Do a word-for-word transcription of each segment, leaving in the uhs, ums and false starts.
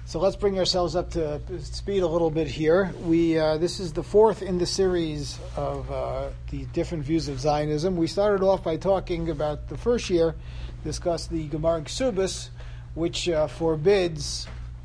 So let's bring ourselves up to speed a little bit here. We uh, this is the fourth in the series of uh, the different views of Zionism. We started off by talking about the first year, discussed the Gemara in Ksubis, which uh, forbids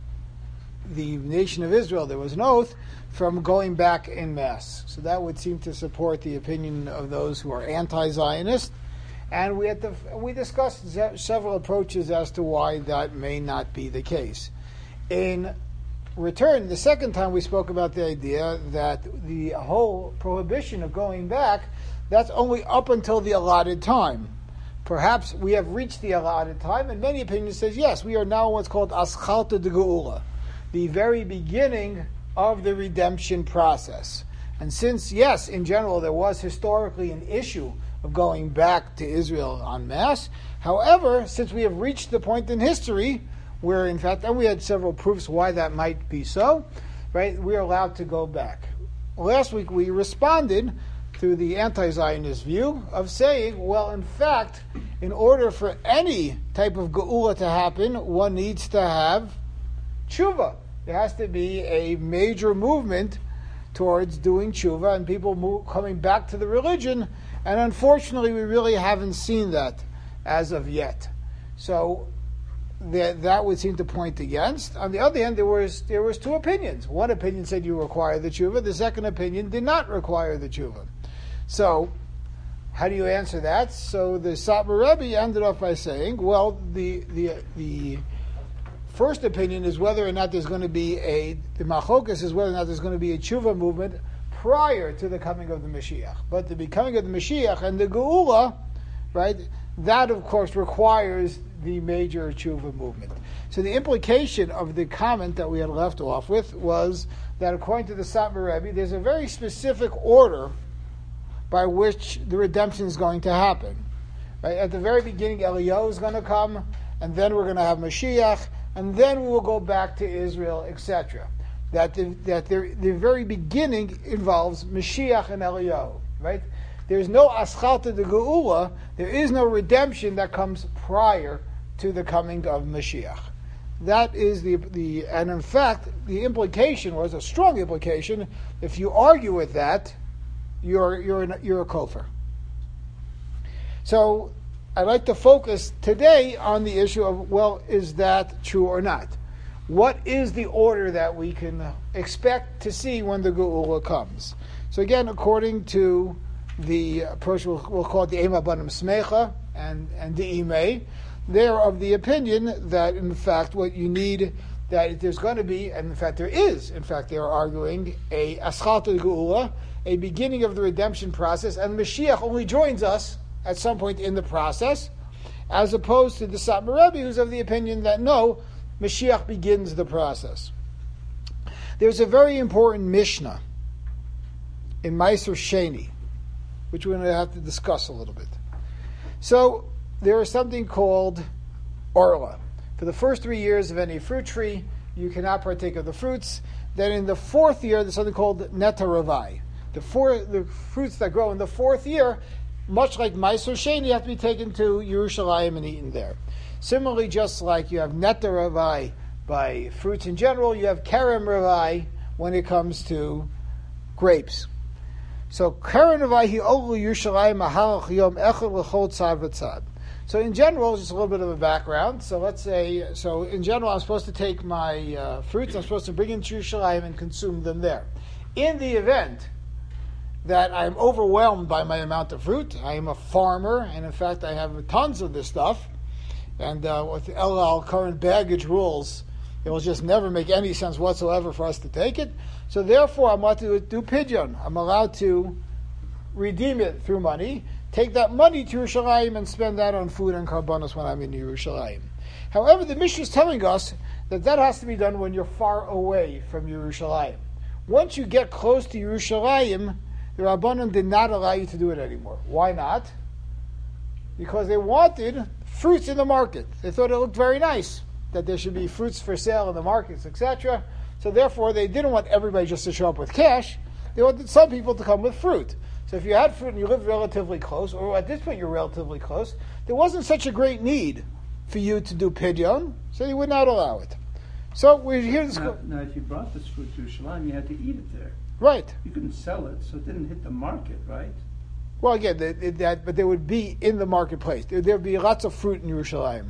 the nation of Israel, there was an oath, from going back en masse. So that would seem to support the opinion of those who are anti-Zionist. And we had to, we discussed ze- several approaches as to why that may not be the case. In return, the second time we spoke about the idea that the whole prohibition of going back, that's only up until the allotted time. Perhaps we have reached the allotted time, and many opinions says, yes, we are now in what's called Aschalta de Geula, the very beginning of the redemption process. And since, yes, in general, there was historically an issue of going back to Israel en masse, however, since we have reached the point in history where, in fact, and we had several proofs why that might be so, right, we're allowed to go back. Last week we responded to the anti-Zionist view of saying, well, in fact, in order for any type of geula to happen, one needs to have tshuva. There has to be a major movement towards doing tshuva and people move, coming back to the religion, and unfortunately we really haven't seen that as of yet. So that, that would seem to point against. On the other hand, there was there was two opinions. One opinion said you require the tshuva. The second opinion did not require the tshuva. So how do you answer that? So the Satmar Rebbe ended off by saying, well, the the the first opinion is whether or not there's going to be a, the machokas is whether or not there's going to be a tshuva movement prior to the coming of the Mashiach. But the becoming of the Mashiach and the Geula, right, that of course requires the major tshuva movement. So the implication of the comment that we had left off with was that according to the Satmar Rebbe, there's a very specific order by which the redemption is going to happen. Right? At the very beginning, Eliyahu is going to come, and then we're going to have Mashiach, and then we will go back to Israel, et cetera. That the, that the, the very beginning involves Mashiach and Eliyahu, right? There's no Aschalta de Geula, there is no redemption that comes prior to the coming of Mashiach. That is the, the and in fact, the implication was, a strong implication, if you argue with that, you're, you're, an, you're a kofar. So, I'd like to focus today on the issue of, well, is that true or not? What is the order that we can expect to see when the Geula comes? So again, according to the approach, we'll, we'll call it the Ema Banim Smecha and, and the Imei, they're of the opinion that, in fact, what you need, that there's going to be, and in fact there is, in fact they're arguing, a Aschalta Geula, a beginning of the redemption process, and Mashiach only joins us at some point in the process, as opposed to the Satmar Rebbe, who's of the opinion that no, Mashiach begins the process. There's a very important Mishnah in Meiser Sheni, which we're going to have to discuss a little bit. So, there is something called Orla. For the first three years of any fruit tree, you cannot partake of the fruits. Then in the fourth year, there's something called Netaravai. The, four, the fruits that grow in the fourth year, much like Meiser Sheni, have to be taken to Yerushalayim and eaten there. Similarly, just like you have Neta Ravai by fruits in general, you have Kerem Ravai when it comes to grapes. So Kerem Ravai hi olu Yerushalayim mahalach yom echad l'chol tzad v'tzad. So in general, just a little bit of a background. So let's say, so in general, I'm supposed to take my uh, fruits, I'm supposed to bring them to Yerushalayim and consume them there. In the event that I'm overwhelmed by my amount of fruit, I am a farmer, and in fact I have tons of this stuff, and uh, with El Al current baggage rules, it will just never make any sense whatsoever for us to take it. So therefore, I'm allowed to do pidyon. I'm allowed to redeem it through money, take that money to Yerushalayim and spend that on food and karbanos when I'm in Yerushalayim. However, the Mishnah is telling us that that has to be done when you're far away from Yerushalayim. Once you get close to Yerushalayim, the Rabbanan did not allow you to do it anymore. Why not? Because they wanted fruits in the market. They thought it looked very nice that there should be fruits for sale in the markets, et cetera. So therefore, they didn't want everybody just to show up with cash. They wanted some people to come with fruit. So if you had fruit and you lived relatively close, or at this point you're relatively close, there wasn't such a great need for you to do pidyon, so you would not allow it. So we're here. To Now, now, if you brought this fruit to Yerushalayim, you had to eat it there. Right. You couldn't sell it, so it didn't hit the market, right? Well, again, that, that but they would be in the marketplace. There would be lots of fruit in Yerushalayim.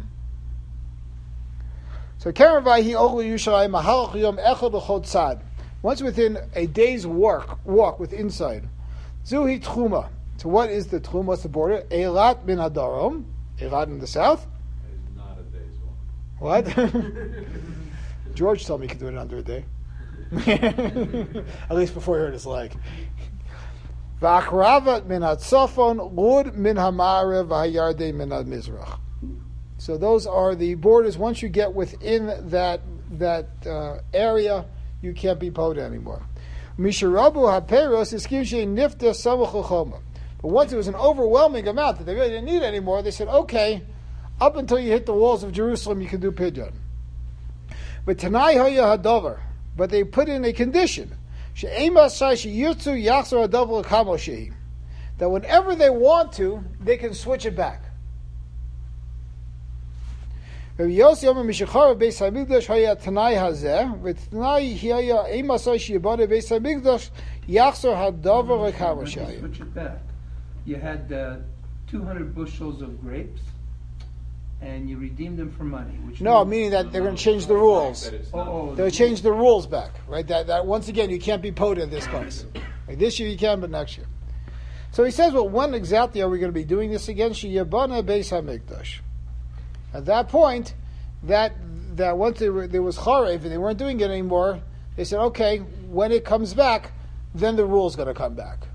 So Karavai Ochel Yerushalayim Mahalach Yom Echad L'Chol Tzad. Once within a day's walk, walk with inside. Zuhi Tchuma. So what is the Tchuma? What's the border? Eilat min Hadarom. Eilat in the south. It's not a day's walk. What? George told me he could do it under a day. At least before he hurt his leg. V'achravat min hatzafon, lud min hamarev, v'hayardei min hamizrach. So those are the borders. Once you get within that that uh, area, you can't be poda anymore. Misharabu haperos iskivshe nifta samach. But once it was an overwhelming amount that they really didn't need anymore, they said, okay, up until you hit the walls of Jerusalem, you can do pidyon. But Tanai Haya Hadover, but they put in a condition that whenever they want to, they can switch it back. Rabbi Yossi Omer Mishachar Beis Hamikdash Haya Tanai Hazeh, v'Tanai Haya Emasai Shiyabane Beis Hamikdash Yachzor Hadover Lekamo Shaya. Switch it back. You had uh, two hundred bushels of grapes, and you redeemed them for money. Which No, means, meaning that they're going to change the rules. Oh, oh, They'll change the rules back, right? That, that once again, you can't be poda in this place. Like this year you can, but next year. So he says, well, when exactly are we going to be doing this again? Sheyabana Beis Hamikdash. At that point, that that once they were, there was charev and they weren't doing it anymore, they said, okay, when it comes back, then the rule's going to come back.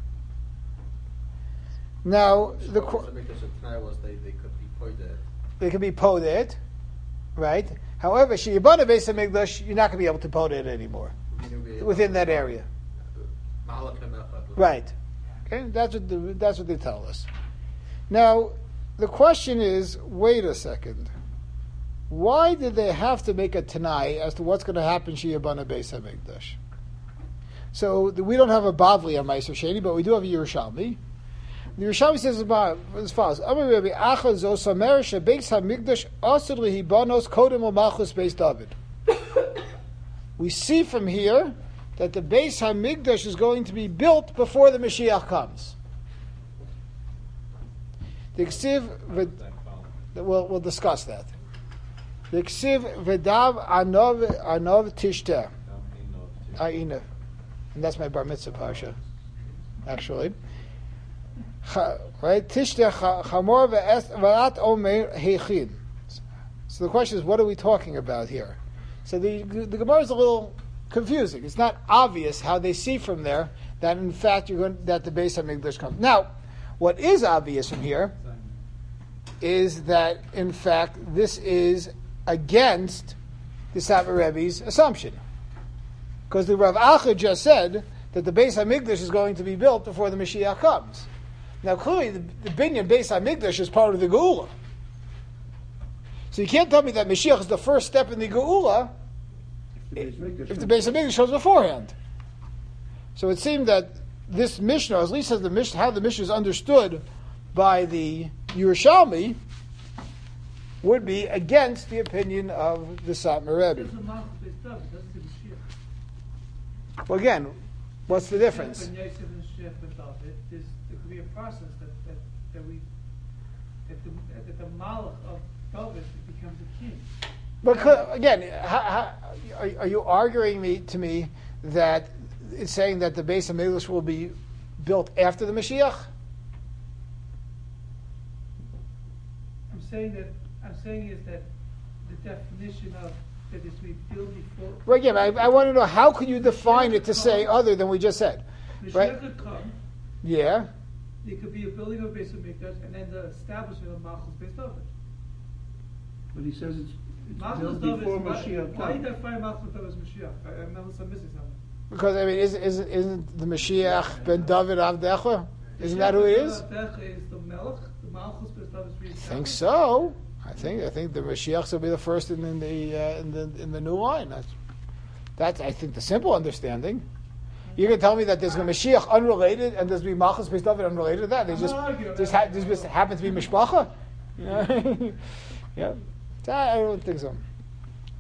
Now, the because the tonight was they, they could be pointed. They can be poded, right? However, Sheyabana Beis Hamikdash, you're not going to be able to pod it anymore within that area. Right. Okay, that's what the, that's what they tell us. Now, the question is, wait a second. Why did they have to make a Tanai as to what's going to happen Sheyabana Beis Hamikdash? So we don't have a Bavli on Meiser Sheni, but we do have a Yerushalmi. The Yerushalmi says about as follows: Amar Rabbi Acha zo samer shebeis hamikdash asur lehibanos kodem u'malchus beis David. We see from here that the Beis Hamikdash is going to be built before the Mashiach comes. The Ksiv, we'll, we'll discuss that. The Ksiv v'dav anov anov tishteh ha'inav, and that's my bar mitzvah parsha, actually. Right? Tishteh chamor v'at omer heichin. So the question is, what are we talking about here? So the the Gemara is a little confusing. It's not obvious how they see from there that in fact you're going that the Beis Hamikdash comes. Now, what is obvious from here is that in fact this is against the Satmar Rebbe's assumption, because the Rav Acha just said that the Beis Hamikdash is going to be built before the Mashiach comes. Now, clearly, the, the Binyan Beis Hamikdash is part of the Geula. So you can't tell me that Mashiach is the first step in the Geula if the Beis Hamikdash shows beforehand. So it seemed that this Mishnah, at least as the Mishnah, how the Mishnah is understood by the Yerushalmi, would be against the opinion of the Satmar Rebbe. Well, again, what's the difference? There could be a process that, that, that we that the, that the Malach of David becomes a king. But could, again, how, how, are, are you arguing me to me that it's saying that the Beis Hamikdash will be built after the Mashiach? I'm saying that I'm saying is that the definition of that is we build before. Right. Again, I, I want to know how can you define it to say other than we just said? Mashiach Right? could come. Yeah. There could be a building of Beis Hamikdash and then the establishment of Malchus Beis David. But he says it's, it's Malchus built David before is why, Mashiach why comes. did I find Malchus David as Mashiach? I, I'm unless I'm missing something. Because I mean, isn't isn't, isn't the Mashiach ben David Avdecha? Isn't that who he is? Mashiach is the Melech, the Malchus Beis David is I think so. I think I think the Mashiach will be the first in, in the uh, in the in the new line. That's that's I think the simple understanding. You're going to tell me that there's a Mashiach unrelated and there's going to be Malchus Beis David unrelated to that? They just just, ha- just happen to be Mishpacha? Yeah. Yeah. I don't think so.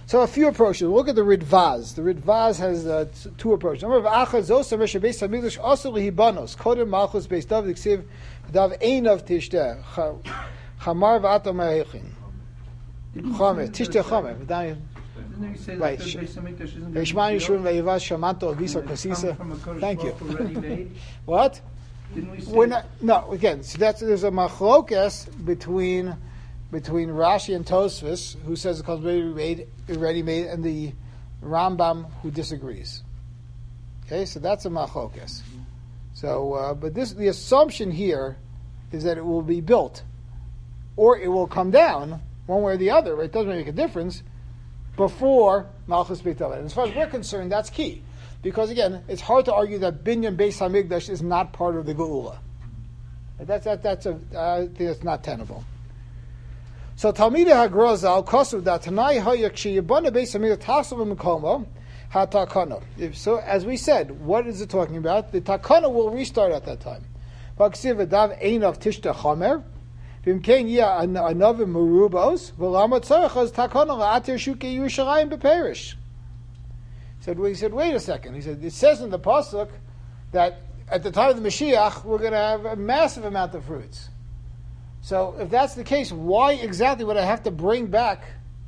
So a few approaches. We'll look at the Ridvaz. The Ridvaz has uh, t- two approaches. Number of Achaz Zos Amesha Beis Hamikdash also Lihibanos Kodem Malchus Beis David Ksiv Dav Einav Tishteh Chamar V'Atam Ha'echin Chomer Tishteh Chomer. Didn't he say that Right. the Beis Hamikdash isn't going to Veishman be Yishun built? Ve'Yivaz Shamanto Avisa And it's Kosisa. come from a Kodesh Thank you. Baruch Hu ready-made? What? Didn't we say? We're not. No. Again, so that's there's a machlokes between between Rashi and Tosfos, who says it comes ready made, ready made, and the Rambam, who disagrees. Okay, so that's a machlokes. So, uh, but this the assumption here is that it will be built, or it will come down one way or the other. Right? It doesn't make a difference before Malchus Beit David. And as far as we're concerned, that's key, because again, it's hard to argue that Binyan Beis Hamikdash is not part of the Geula. That's that, that's a I think that's not tenable. So Talmidei Hagrozal Kosuv that Tanai Hayak Sheyibana Beis Hamikdash Tasav Mekomo HaTakana. If so, as we said, what is it talking about? The Takana will restart at that time. Vaksiv Adav Einav Tishta Chomer Vimkein Yia Anavim Merubos V'Lama Tzarechaz Takana La'atir Shukei Yerushalayim Beperish. Said he said, wait a second. He said it says in the pasuk that at the time of the Mashiach we're going to have a massive amount of fruits. So if that's the case, why exactly would I have to bring back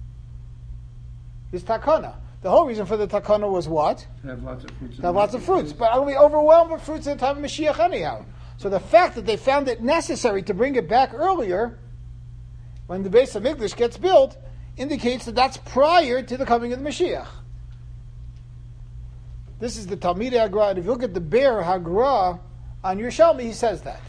this takana? The whole reason for the takana was what? To have lots of fruits. To have lots of fruits. But I'm going to be overwhelmed with fruits at the time of Mashiach anyhow. So the fact that they found it necessary to bring it back earlier, when the Beis Hamikdash gets built, indicates that that's prior to the coming of the Mashiach. This is the Talmidei Hagra. And if you look at the Be'er Hagra on Yerushalmi, he says that.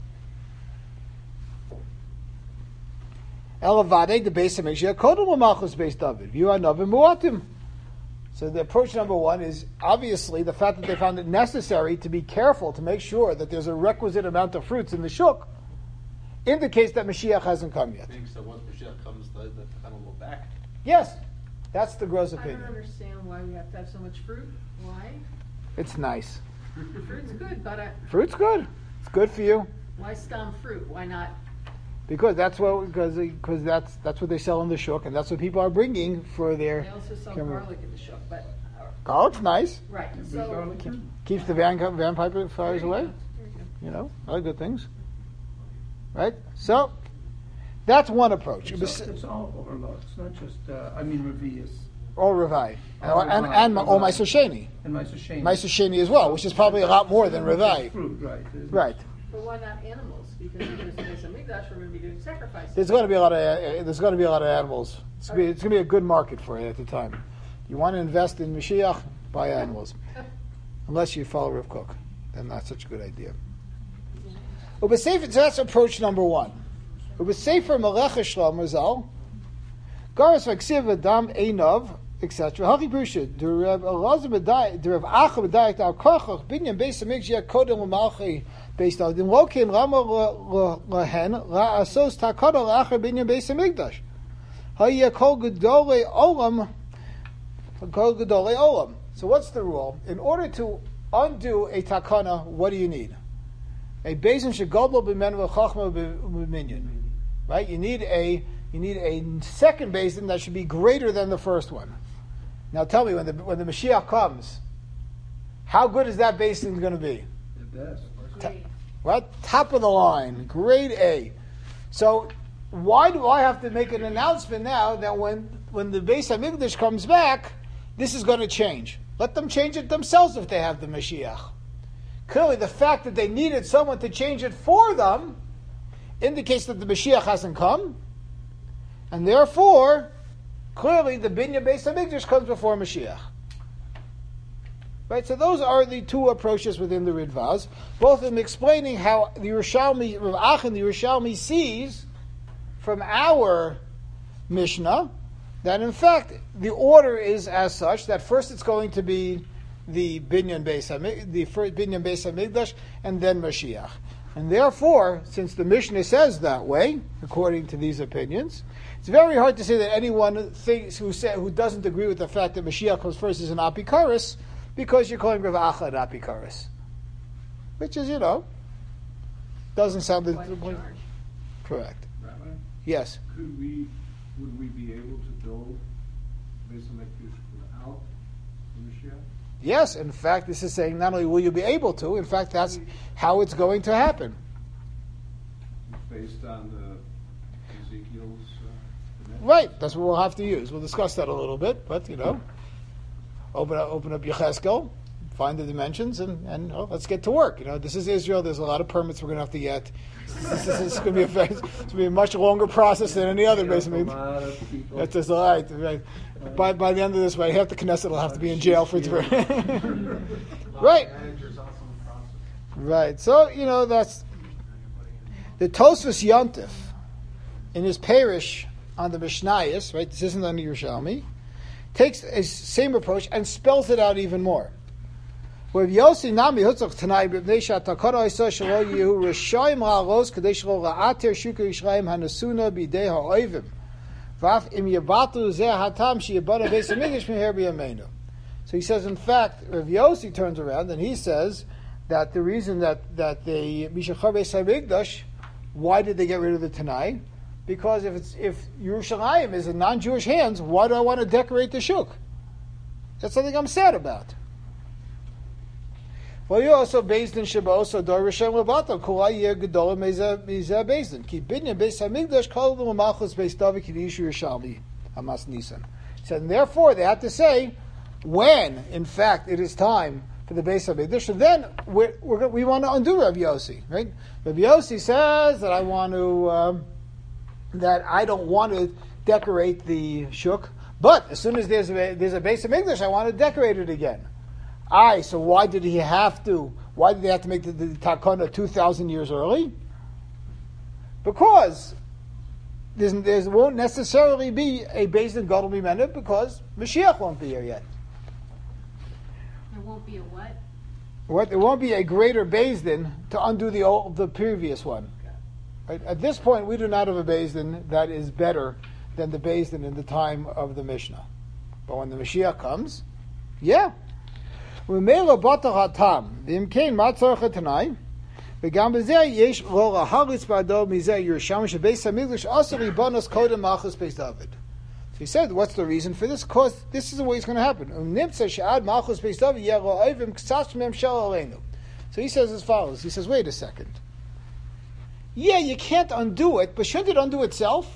Elavade the Beis Hamikdash Kodem L'Malchus Beis David. You are Novim Muatim. So the approach number one is obviously the fact that they found it necessary to be careful to make sure that there's a requisite amount of fruits in the shuk indicates that Mashiach hasn't come yet. So once Mashiach comes, the, the Takana will go back. Yes, that's the Gro's I don't opinion. understand why we have to have so much fruit. Why? It's nice. Fruit's good, but I, Fruit's good. It's good for you why stam fruit? Why not? because that's what because because that's that's what they sell in the shuk and that's what people are bringing for their. They also sell camera. garlic in the shuk, but uh, Garlic's nice. right. Bring So garlic in. Keeps the van vampire fires There you away. go. There you go. You know, other good things. Right? So, that's one approach. It's, all, it's all overload. It's not just, uh, I mean, Revius. Or Revai. Or And, and, Revai, and, or Revai. Meiser Sheni. And Meiser Sheni. Meiser Sheni as well, which is probably a lot more than It's Revai. Fruit, right. It's- Right. But why not animals? Because if there's a Beis Hamikdash, we're going to be doing sacrifices. There's going to be a lot of uh, there's going to be a lot of animals. It's going to be, it's going to be a good market for it at the time. You want to invest in Mashiach, buy animals. Unless you follow Rav Kook, then not such a good idea. But safer, so that's approach number one. But safer Melech Shlam Rizal, Garas Vaksiv Adam Einov, et cetera. Haki Brusha, the Rav Elazar B'day, the Rav Acha B'day Al Kochach Binyan Beis Hamikdash Kodem L'Malchi Beis David. In Lokim Rama Lahen La Asos Takada L'Acher Binyan Beis Hamikdash. Hayya Kol Gedolei Olam, Kol Gedolei Olam. So what's the rule? In order to undo a takana, what do you need? A bezin shegodlo b'men v'chachma b'minyan. Right? You need a you need a second basin that should be greater than the first one. Now tell me, when the when the Mashiach comes, how good is that basin going to be? The best. Great. What? Top of the line, grade A. So why do I have to make an announcement now that when when the Beis Hamikdash comes back, this is going to change? Let them change it themselves if they have the Mashiach. Clearly, the fact that they needed someone to change it for them indicates that the Mashiach hasn't come, and therefore, clearly, the Binyan Beis Hamikdash comes before Mashiach. Right. So those are the two approaches within the Ridvaz, both of them explaining how the Yerushalmi, Rav Achan, the Yerushalmi sees from our Mishnah that in fact the order is as such that first it's going to be the Binyan Beis Hamikdash, the first Binyan Beis Hamikdash, and then Mashiach. And therefore, since the Mishnah says that way, according to these opinions, it's very hard to say that anyone thinks who say, who doesn't agree with the fact that Mashiach comes first is an Apikaris, because you're calling Rav Acha an Apikaris, which is, you know, doesn't sound Quite a charge. correct. Rabbi, Yes. could we, would we be able to build Beis Mashiach? Yes, in fact, this is saying not only will you be able to, in fact, that's how it's going to happen. Based on the Ezekiel's uh, dimensions? Right, that's what we'll have to use. We'll discuss that a little bit, but, you know, open up, open up Yechezkel, find the dimensions, and, and oh, let's get to work. You know, this is Israel. There's a lot of permits we're going to have to get. This is going to be a very, it's going to be a much longer process than any other basement. A lot of people. That's just all right. right. By by the end of this, right, half the Knesset will have to be in jail for it. Right. Right. So you know that's the Tosfos Yontif in his parish on the Mishnayos. Right. This isn't on the Yerushalmi. Takes a same approach and spells it out even more. Where Yossi Nami Hutzach Tanai B'Bnei Takara Isa Shelo Yehu Rishayim Ha'alos Kadesh Shelo Ra'ater Shuka Yisrael Hanasuna B'Idei Ha'oivim Vaf Im Yabatu Zeh Hatam Sheyabana Beis Hamikdash Meher B'Yameinu. So he says, in fact, Rav Yossi turns around and he says that the reason that that the Mishachar Beis Hamikdash, why did they get rid of the Tanai? Because if it's if Yerushalayim is in non-Jewish hands, why do I want to decorate the shuk? That's something I'm sad about. Well, you also based in Sheba, also Dor Rishem Levato, Kulai Yer Gedolah Mezeh Mezeh Bezdin. Ki Binyan Beis Hamikdash Kol L'Malchus Beis David Kidish Yerushalmi Hamas Nisan. So and therefore they have to say when, in fact, it is time for the Beis Hamikdash. So then we're, we're, we want to undo Rav Yossi, right? Rav Yossi says that I want to um, that I don't want to decorate the shuk, but as soon as there's a, there's a Beis Hamikdash, I want to decorate it again. Aye, so why did he have to, why did they have to make the, the takana two thousand years early? Because there's, there won't necessarily be a Beis Din Gadol Mimenu because Mashiach won't be here yet. There won't be a what? What? There won't be a greater Beis Din to undo the old, the previous one. Right? At this point, we do not have a Beis Din that is better than the Beis Din in the time of the Mishnah. But when the Mashiach comes, yeah. ומילא בטח הטעם, ואם כן, מה צורך התנאי? וגם בזה יש לו להריץ בעדו מזה ירושלמי שבית המקדש אסור ריבונוס קודם מלכות בית דוד. So he said, what's the reason for this? Because this is the way it's going to happen. ונמצא שעד מלכות בית דוד יהיה רעבים קצת ממשל עלינו. So he says as follows. He says, wait a second. Yeah, you can't undo it, but shouldn't it undo itself?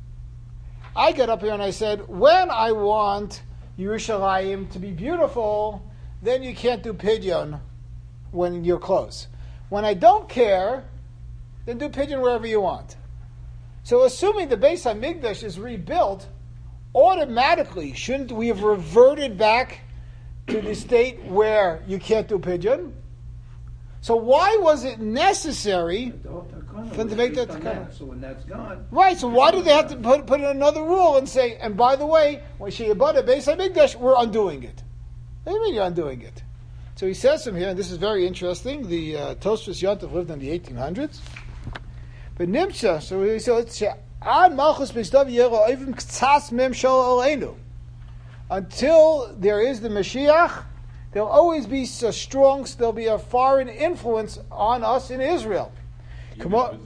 I got up here and I said, when I want Yerushalayim to be beautiful, then you can't do pidyon when you're close. When I don't care, then do pidyon wherever you want. So assuming the Beis HaMikdash is rebuilt, automatically, shouldn't we have reverted back to the state where you can't do pidyon? So why was it necessary for them to make that takana? So when that's gone, right, so why did they have to put, put in another rule and say, and by the way, when Sheyabada Beis HaMikdash, we're undoing it? What do you mean you're undoing it? So he says from here, and this is very interesting, the uh, Tosfos Yontif lived in the eighteen hundreds. But Nimcha, so he says, Ad Malchus Beis David Yero Oivim K'tzas Mem Shol Aleinu. Until there is the Mashiach, there'll always be so strong, there'll be a foreign influence on us in Israel. Come on.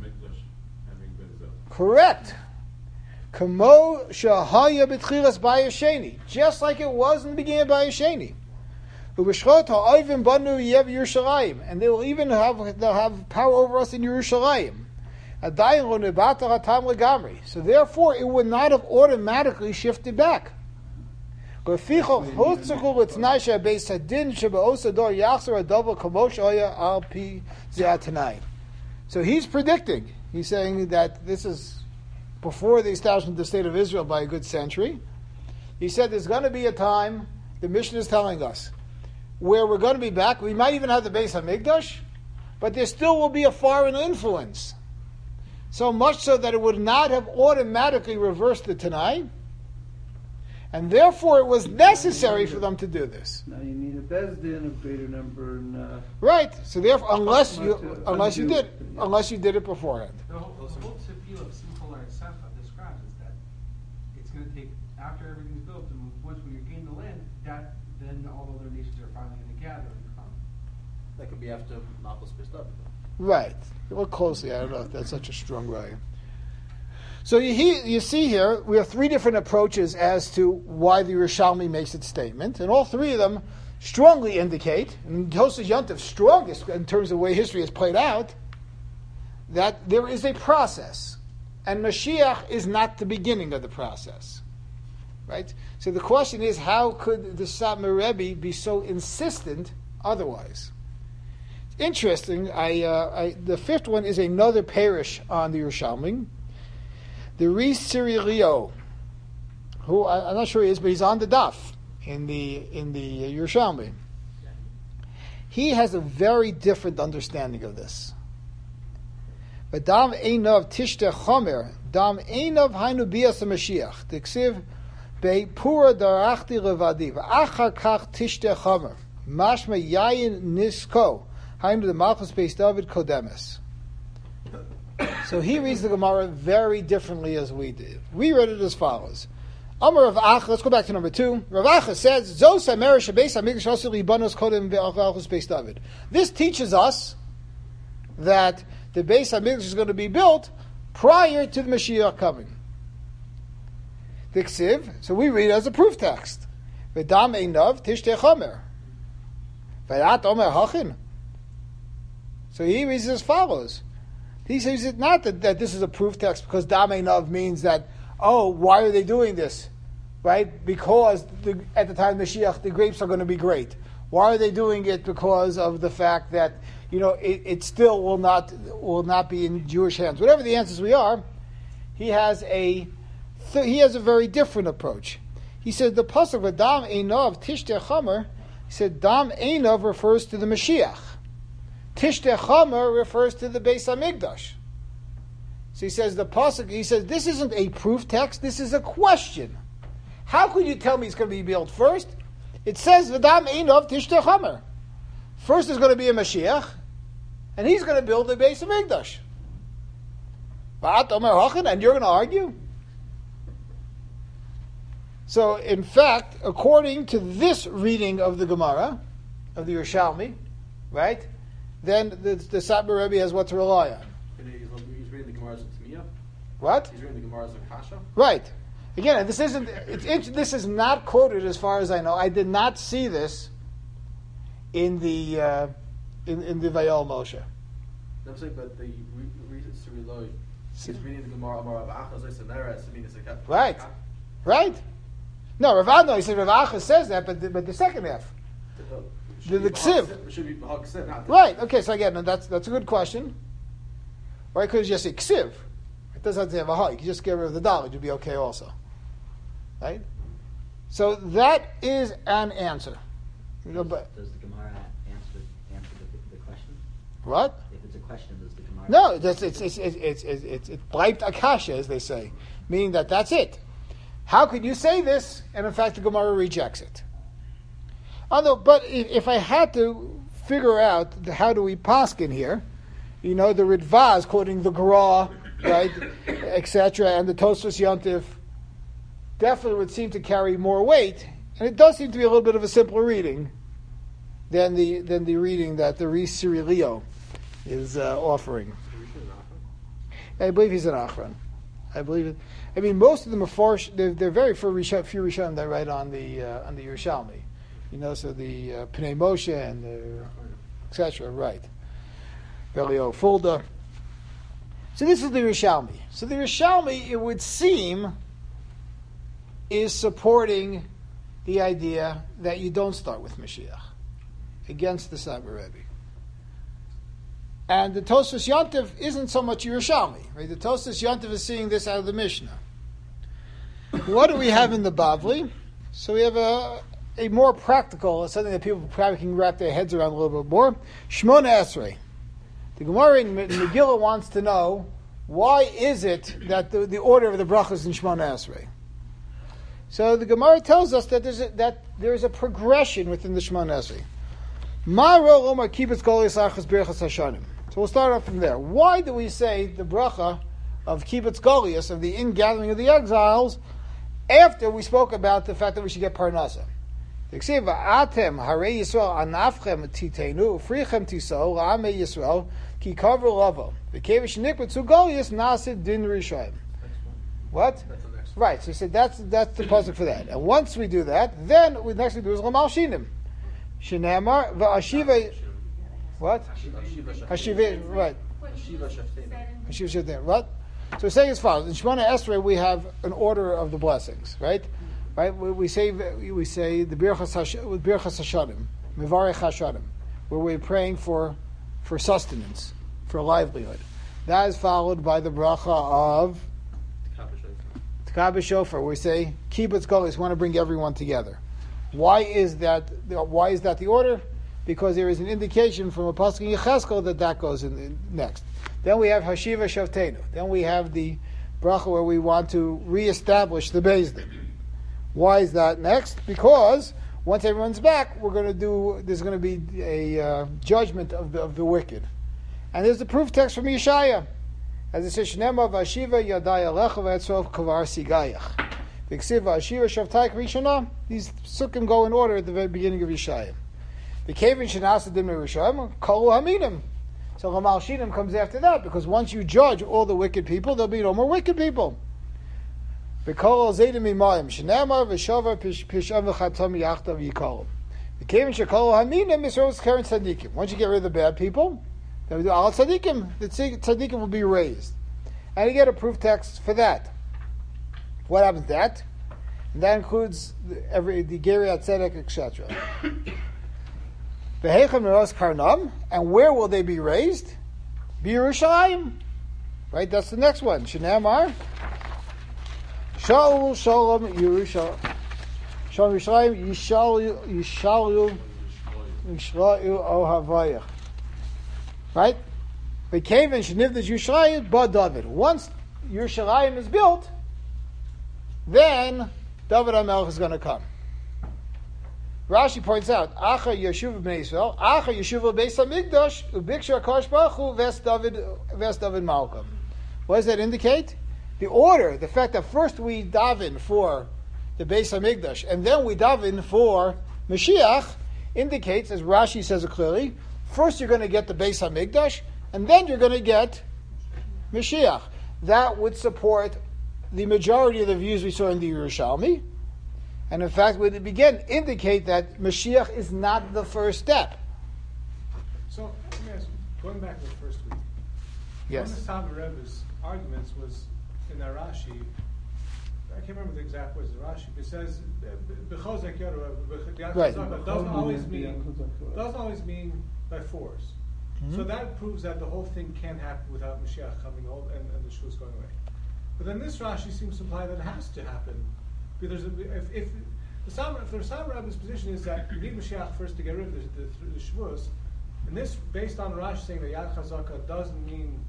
Correct. Kamo shahaya b'tchilas bayasheni, just like it was in the beginning of Bayasheni. Ubeshchot ha'oivim banu yev Yerushalayim, and they will even have they'll have power over us in Yerushalayim. Adayin lo nebata hatam legamri. So therefore, it would not have automatically shifted back. Lefichol hotzuchu l'tnai she'beis hadin shebe'osador yachzor adova kamo shahaya al pi ze'atanai. So he's predicting. He's saying that this is before the establishment of the state of Israel by a good century. He said there's going to be a time, the Mishnah is telling us, where we're going to be back. We might even have the Beis HaMikdash, but there still will be a foreign influence. So much so that it would not have automatically reversed the Tanai, and therefore it was necessary for them to do this. now you need a Beis Din of greater number. And, uh, Right. So therefore, unless you to unless you undo did it. unless you did it beforehand. The whole, the whole tefillah of Simcha L'Artzecha describes is that it's going to take, after everything's built, and once we gain the land, that then all the other nations are finally going to gather and come. That could be after Malchus Beis David. Right. Look closely. I don't know if that's such a strong way. So you, he, you see here, we have three different approaches as to why the Yerushalmi makes its statement, and all three of them strongly indicate, and Tosfos Yontif strongest in terms of the way history has played out, that there is a process, and Mashiach is not the beginning of the process. Right? So the question is, how could the Satmar Rebbe be so insistent otherwise? It's interesting, I, uh, I, the fifth one is another parish on the Yerushalmi. The Ris Cirilio, who I, I'm not sure he is, but he's on the daf in the in the Yerushalmi. He has a very different understanding of this. But dam einov tishte chomer, dam einov hainu bias Mashiach. Tiksiv be pura darachti revadi, v'achar kach tishte chomer, mashma yayin nisko, hainu the malchus beis David kodemes. So he reads the Gemara very differently as we did. We read it as follows. Amar Rav Acha, let's go back to number two. Rav Acha says, Zos HaMerer Shebeis HaMikdash Asur Libanos Kodem Ve'Alchus Beis David. This teaches us that the Beis HaMikdash is going to be built prior to the Mashiach coming. The Ksiv, so we read it as a proof text. V'dam Einav Tishtei Chomer. V'yat Omer Hachin. So he reads it as follows. He says it not that, that this is a proof text because Dam Einav means that, oh, why are they doing this? Right? Because the, at the time of Mashiach, the grapes are going to be great. Why are they doing it? Because of the fact that, you know, it, it still will not will not be in Jewish hands. Whatever the answers we are, he has a th- he has a very different approach. He said the pasuk of Dam Einav Tishtei Chomer, he said Dam Einav refers to the Mashiach. Tishtei Chomer refers to the Beis HaMikdash. So he says the pasuk. He says this isn't a proof text. This is a question. How could you tell me it's going to be built first? It says V'dam Einav Tishtei Chomer. First is going to be a Mashiach, and he's going to build the Beis HaMikdash. V'at Omer Hachin, and you're going to argue. So in fact, according to this reading of the Gemara, of the Yerushalmi, right? Then the, the Satmar Rebbe has what to rely on. He's, he's reading the Gemara's of Tamiyah. What? He's reading the Gemara's of Kasha. Right. Again, this isn't. It's, it's this is not quoted as far as I know. I did not see this in the uh, in in the Vayol Moshe. I'm saying, but the reason Ciriloi, he's reading the Gemara of Achaz Eisaneres. I mean, it's a Right. Right. No, Rav no, he said Rav Acha says that, but the, but the second half. The, the ksiv. Should be ksiv, not Right. Okay. So again, that's that's a good question. Right? Because you just say ksiv. It doesn't have to have a ha. You can just get rid of the dal. It would be okay also. Right. So that is an answer. You know, but does the Gemara answer answer the, the question? What? If it's a question, does the Gemara? No. It's it's it's it's it's it's it's it bleibt akasha, as they say, meaning that that's it. How could you say this? And in fact, the Gemara rejects it. Although, but if, if I had to figure out the, how do we paskin here, you know, the Ritva quoting the Gra, right, et cetera, and the Tosfos Yontif definitely would seem to carry more weight, and it does seem to be a little bit of a simpler reading than the than the reading that the Ris Cirilio is uh, offering. I believe he's an Achron. I believe it. I mean, most of them are for, they're, they're very few Rishonim that write on the uh, on the Yerushalmi. You know, so the uh, Pnei Moshe and the et cetera. Right. Velio Fulda. So this is the Yerushalmi. So the Yerushalmi, it would seem, is supporting the idea that you don't start with Mashiach against the Satmar Rebbe. And the Tosfos Yontif isn't so much Yerushalmi. Right? The Tosfos Yontif is seeing this out of the Mishnah. What do we have in the Bavli? So we have a a more practical, something that people probably can wrap their heads around a little bit more. Shmona Esrei. The Gemara in Megillah wants to know, why is it that the, the order of the brachas in Shmona Esrei? So the Gemara tells us that there's a, that there is a progression within the Shmona Esrei. Ma ro omar kibbutz golias achas birchas hashanim. So we'll start off from there. Why do we say the bracha of kibbutz golias, of the ingathering of the exiles, after we spoke about the fact that we should get parnasa? Atem harei Yisrael anafchem titenu frichem tiso la'amei Yisrael ki kaver lavo v'kevish nikbetzu golias nasid din rishayim. What? That's the next. Right. So he said that's that's the pasuk for that. And once we do that, then we next we do is Lamal Shinim. Shenamar va'ashiva. What? Hashiva. Right. Hashiva Shaftein. Hashiva Shaftein. What? So we're saying as follows. In Shemona Esrei we have an order of the blessings, right? Right. We, we say we say the Birchas Hash- with Birchas Hashanim, Mevarech Hashanim, where we're praying for for sustenance, for livelihood. That is followed by the bracha of Tekabah Shofar. We say Kibbutz Golis. We want to bring everyone together. Why is that? Why is that the order? Because there is an indication from a pasuk in Yechezkel that that goes in, in next. Then we have Hashiva Shavteinu. Then we have the bracha where we want to reestablish the Beis Din. Why is that next? Because once everyone's back, we're going to do. There's going to be a uh, judgment of the of the wicked, and there's the proof text from Yeshaya, as it says, "Shnema v'ashiva yadai alecha v'etzov kavar sigayach." The Ksiv v'ashiva shavtaik rishona. These sukkim go in order at the very beginning of Yeshaya. The Kevin Shanasa Dimei Rishayim, Kolu Haminim. So Lamal Shinim comes after that, because once you judge all the wicked people, there'll be no more wicked people. The Kol Zaydim Imayim, Shanama, Vishover, Pisham, Chatam, Yachtav, Yikolim. The Kevin Shakol Haminim is Rose Karen Tzadikim. Once you get rid of the bad people, then we do Al Tzadikim, the Tzadikim will be raised. And you get a proof text for that. What happens to that? And that includes the, every, the Geriat Tzedek, et cetera. And where will they be raised? B'Yerushalayim. Right, that's the next one. Shnei Shaul Shalom Yerushalayim. Shalom Yerushalayim Yishalu Yishalu Yishlayu Ohavayach. Right? V'Kevin Shnivdas Yerushalayim Ba David. Once Yerushalayim is built, then David HaMelech is going to come. Rashi points out, Acha Yeshuva b'nei Yisrael, Acha Yeshuva Beis HaMikdash, Ubiksha Kosh Baruch Hu, Ves David, Ves David Malcolm. What does that indicate? The order, the fact that first we daven for the Beis HaMikdash, and then we daven for Mashiach, indicates, as Rashi says it clearly, first you're going to get the Beis HaMikdash, and then you're going to get Mashiach. That would support the majority of the views we saw in the Yerushalmi. And in fact, would it begin indicate that Mashiach is not the first step? So, let me ask you, going back to the first week, Yes. one of Saba Rebbe's arguments was in that Rashi, I can't remember the exact words of Rashi, but it says, "B'chozek Yoru," Right. doesn't always mean doesn't always mean by force. Mm-hmm. So that proves that the whole thing can't happen without Mashiach coming on and, and the Shavuos going away. But then this Rashi seems to imply that it has to happen. Because if, if the Sam, if the Sam Rabbi's position is that you need Mashiach first to get rid of the, the, the Shavuos, and this based on Rashi saying that Yad Chazaka doesn't mean,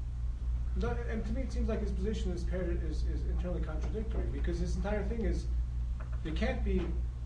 and to me it seems like his position is paired is, is internally contradictory, because his entire thing is there can't be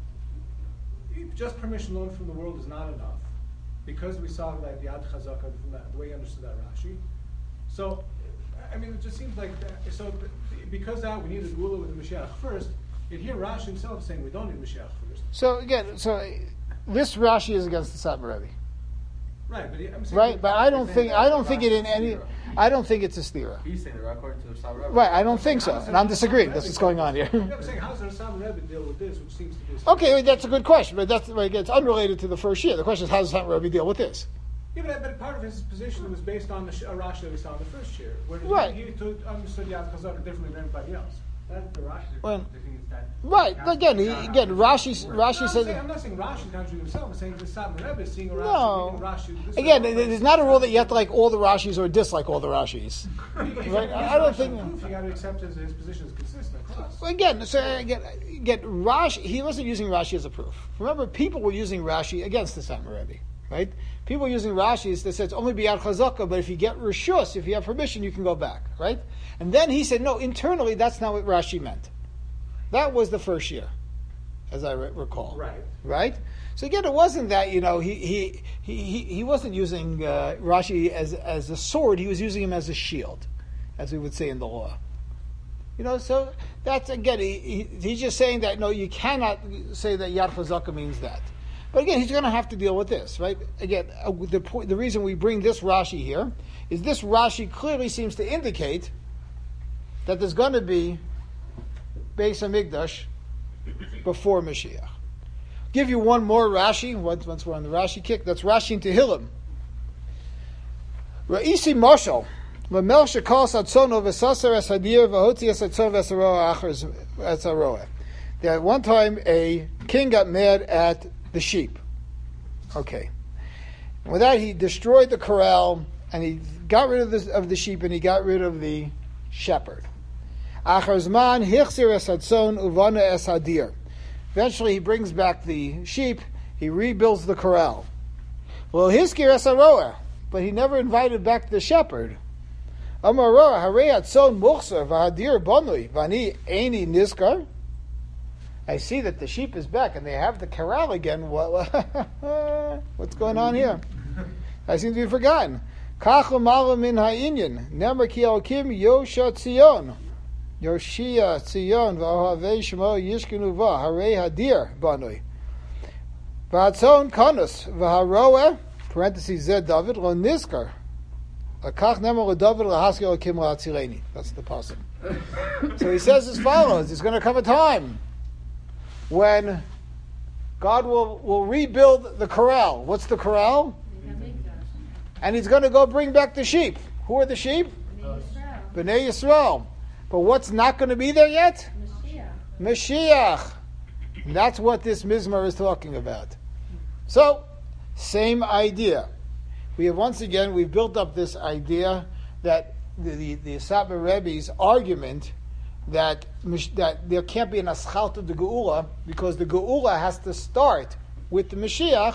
just permission alone from the world is not enough, because we saw that Yad Chazaka from that, the way he understood that Rashi. So, I mean, it just seems like that, so because that we need a Gula with the Mashiach first. And here Rashi himself is saying we don't need Mashiach first. So again, so this Rashi is against the Satmar Rebbe. Right, but he, I'm saying Right, but I don't think I don't think it in any. I don't think it's a stira. He's saying that according to the Saba Rebbe. Right, I don't think so, and I'm disagreeing. That's what's going on here. Yeah, I'm saying how does the Saba Rebbe deal with this, which seems to be a Okay, that's a good question, but that's like, it's unrelated to the first year. The question is, how does Satmar Rebbe deal with this? Yeah, but, but part of his position was based on the sh- a Rashi that we saw in the first year, where Right. he, he took, understood Yad Chazaka differently than everybody else. That's the Rashi. Well, The thing is that Right, again, he, again, Rashi, No, Rashi I'm, says. saying, I'm not saying Rashi contradicting himself. I'm saying the Saba Rebbe is seeing a Rashi, No. reading Rashi. This Again, way. there's not a rule that you have to like all the Rashis or dislike all the Rashis. Right? I don't think. Proof, you got to accept his, his position is consistent. Plus. Again, so again, again, Rashi. He wasn't using Rashi as a proof. Remember, people were using Rashi against the Satmar Rebbe, right? People were using Rashi that says only biyad chazaka, but if you get rishus, if you have permission, you can go back, right? And then he said, no, internally, that's not what Rashi meant. That was the first year, as I re- recall. Right. Right? So again, it wasn't that, you know, he he he, he, he wasn't using uh, Rashi as as a sword, he was using him as a shield, as we would say in the law. You know, so that's, again, he, he, he's just saying that, no, you cannot say that Yad Chazaka means that. But again, he's going to have to deal with this, right? Again, uh, the point, the reason we bring this Rashi here is this Rashi clearly seems to indicate that there's going to be Beis Hamikdash before Mashiach. Give you one more Rashi, once, once we're on the Rashi kick. That's Rashi in Tehillim. Ra'isi Moshel, Lamel Shekal Satzono V'Saser Es Hadir V'Hotzi Es Hatzov Es Haroah Achar Es Haroah. That one time a king got mad at the sheep. Okay. And with that, he destroyed the corral and he got rid of the, of the sheep and he got rid of the shepherd. Achar Zman Hichzir Es Hatzon Uvana Es Hadir. Eventually, he brings back the sheep. He rebuilds the corral. Well, Hiskir Es Haroah, but he never invited back the shepherd. Amar Roah Harei Hatzon Muchzar V'Hadir Bonui Vani Eini Niskar. I see that the sheep is back and they have the corral again. What, what's going on here? I seem to be forgotten. Kach U'Mala Min Ha'inyan Nemer Ki Elokim Yosha Tzion Yoshia Tzion V'Ohavei Shemo Yishkenu Va Harei Hadir Banui V'Hatzon Konus V'Haroeh parentheses Zed David Lo Niskar Akach Nemer LeDavid LeHaski Elokim LaHatzileni. That's the passage. So he says as follows: there's going to come a time when God will, will rebuild the corral. What's the corral? And he's going to go bring back the sheep. Who are the sheep? Bnei Yisrael. But what's not going to be there yet? Mashiach. Mashiach. And that's what this Mizmar is talking about. So, same idea. We have once again, we've built up this idea that the, the, the Satmar Rebbe's argument that that there can't be an aschalta de geula because the geula has to start with the Mashiach.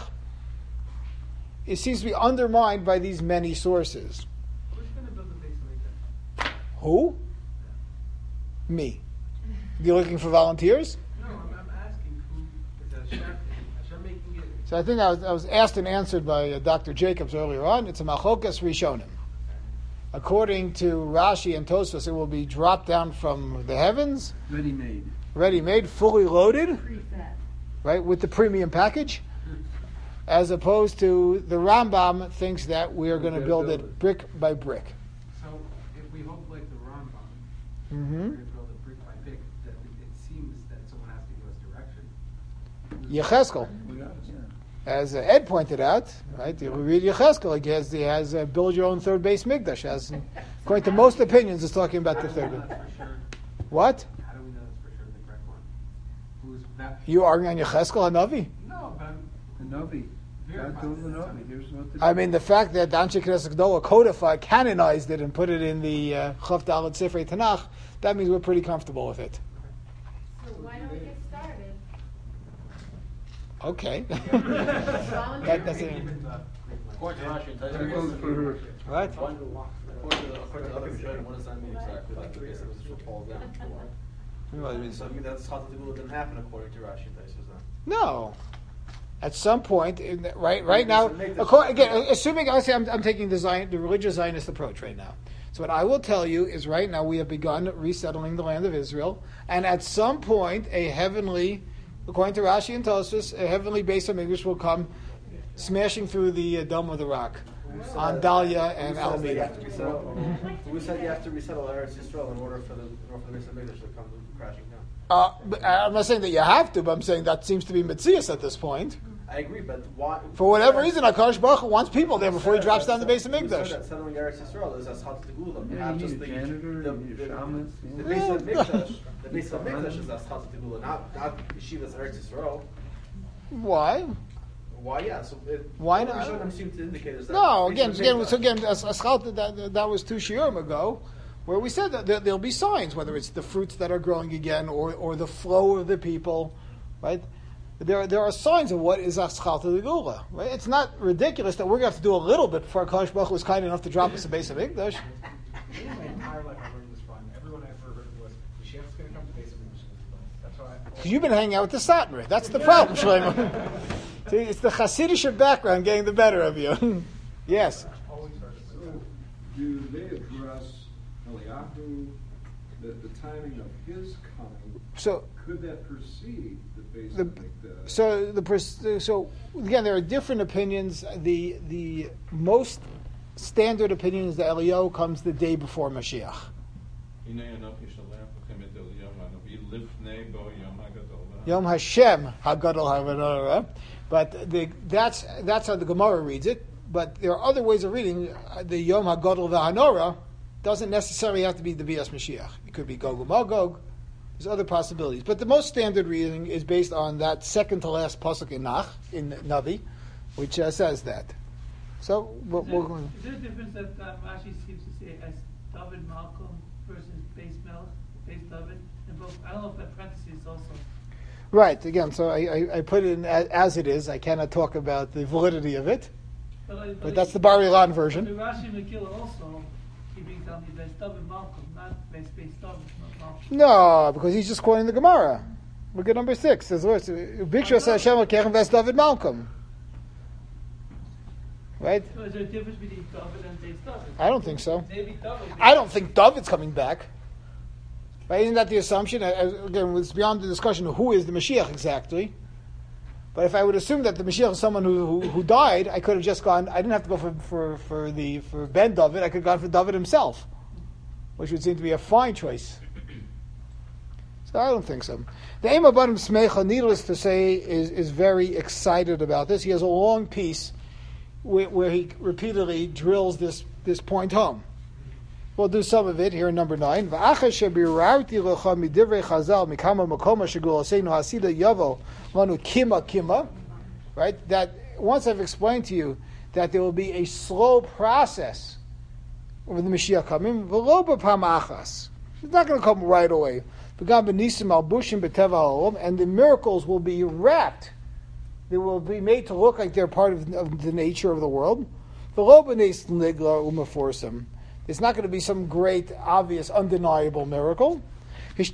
It seems to be undermined by these many sources. Who's going to build the base like that? Who? Me. You looking for volunteers? No, I'm, I'm asking who is Hashem, Hashem making it. So I think I was, I was asked and answered by uh, Doctor Jacobs earlier on. It's a machokas rishonim. According to Rashi and Tosfos, it will be dropped down from the heavens, Ready made. ready made, fully loaded, right, with the premium package, as opposed to the Rambam thinks that we are going to build it brick by brick. So if we hope like the Rambam, Mm-hmm. we're going to build it brick by brick, that it seems that someone has to give us direction. Yecheskel, We got it, yeah. as uh, Ed pointed out, right? You read Yecheskel, he has, he has uh, build your own third base mikdash. As according to most opinions, is talking about the How do we third. know that's for sure? What? How do we know that's for sure the correct one? Who's that? You arguing on Yecheskel Hanavi? No, but I'm The Novi. God verifying told the that. Novi. There's no to I mean, the fact that the Anshe Knesset Gedolah codified, canonized it, and put it in the uh, Chav Dalet Sifrei Tanakh, that means we're pretty comfortable with it. So why don't we get started? Okay. Volunteer. that doesn't. According to Rashi and That goes for her. What? One, according to the, according to the other Rishonim, what does that mean exactly? Like the base of the Mishnah falls down. So I mean that's Chalta Tegula didn't happen according to Rashi and Tosfos then. No. At some point, in the, right, right now, according, again, assuming I say I'm, I'm taking the, Zion, the religious Zionist approach right now. So what I will tell you is, right now we have begun resettling the land of Israel, and at some point, a heavenly, according to Rashi and Tosfos, a heavenly base of English will come smashing through the uh, dome of the rock on Dahlia and Who says that you Alameda. have to resettle- Who said you have to resettle Eretz Yisrael in order for the in order for the base of Mikdash to come crashing down? Uh, but I'm not saying that you have to, but I'm saying that seems to be Metzias at this point. I agree, but why? For whatever reason, HaKadosh Baruch Hu wants people there before he drops down the base of Who said Mikdash. that settling Eretz Yisrael is as Chalta Tegula. You Yeah, have you just need the a janitor, the, you need a the, shaman. the base of Mikdash. The base of Mikdash is as Chalta Tegula, not not Yeshivas Eretz Yisrael. Why? Why? Yeah. So it, Why what not? Rishonim seem to indicate is that No, base again, of again, Mikdash- so again, as, as Chalta, that, that was two shiurim ago, where we said that there, there'll be signs, whether it's the fruits that are growing again or, or the flow of the people, right? There, there are signs of what is Aschalta the Gula. Right? It's not ridiculous that we're going to have to do a little bit before HaKadosh Baruch Hu was kind enough to drop us a base of Mikdash. My entire life I learned this from everyone I've ever heard was Mashiach's going to come to base of English. That's why. Because you've been hanging out with the Satmar. That's the problem, Shlomo. See, it's the Hasidic background getting the better of you. Yes. Always heard it. So, do they address Eliyahu, the, the timing of his coming? So, Could that precede the base The- of the So the pers- so again, there are different opinions. The the most standard opinion is that Eliyahu comes the day before Mashiach. Yom Hashem Hagadol Havanora. But the, that's that's how the Gemara reads it. But there are other ways of reading the Yom Hagadol Vahanora. Doesn't necessarily have to be the Bias Mashiach. It could be Gog Magog. There's other possibilities. But the most standard reading is based on that second to last pasuk in Nach, in Navi, which uh, says that. So we're, Is there, we're going. is there a difference that uh, Rashi seems to say as David Malcolm versus Beis Melech, Beis David, and both? I don't know if that parentheses also. Right. Again, so I, I, I put it in as, as it is. I cannot talk about the validity of it, But, uh, but that's the Bar Ilan version. But Rashi Megillah also, he brings down the Beis David Malcolm, not Beis Beis David Malcolm. No, because he's just quoting the Gemara. Look at number six. There's words. Bikra says Hashem Lekechem Ves David Malcolm. Right? So is there a difference between David and Beis David? I don't think so. Maybe David. I don't think David's coming back. Right? Isn't that the assumption? I- I- Again, it's beyond the discussion of who is the Mashiach exactly. But if I would assume that the Mashiach is someone who, who, who died, I could have just gone. I didn't have to go for, for, for the for Ben David. I could have gone for David himself, which would seem to be a fine choice. So I don't think so. The Eim Abanim Smecha, needless to say, is is very excited about this. He has a long piece where, where he repeatedly drills this this point home. We'll do some of it here in number nine. Right? That once I've explained to you that there will be a slow process with the Mashiach coming. It's not going to come right away. And the miracles will be wrapped. They will be made to look like they're part of, of the nature of the world. It's not going to be some great, obvious, undeniable miracle. Says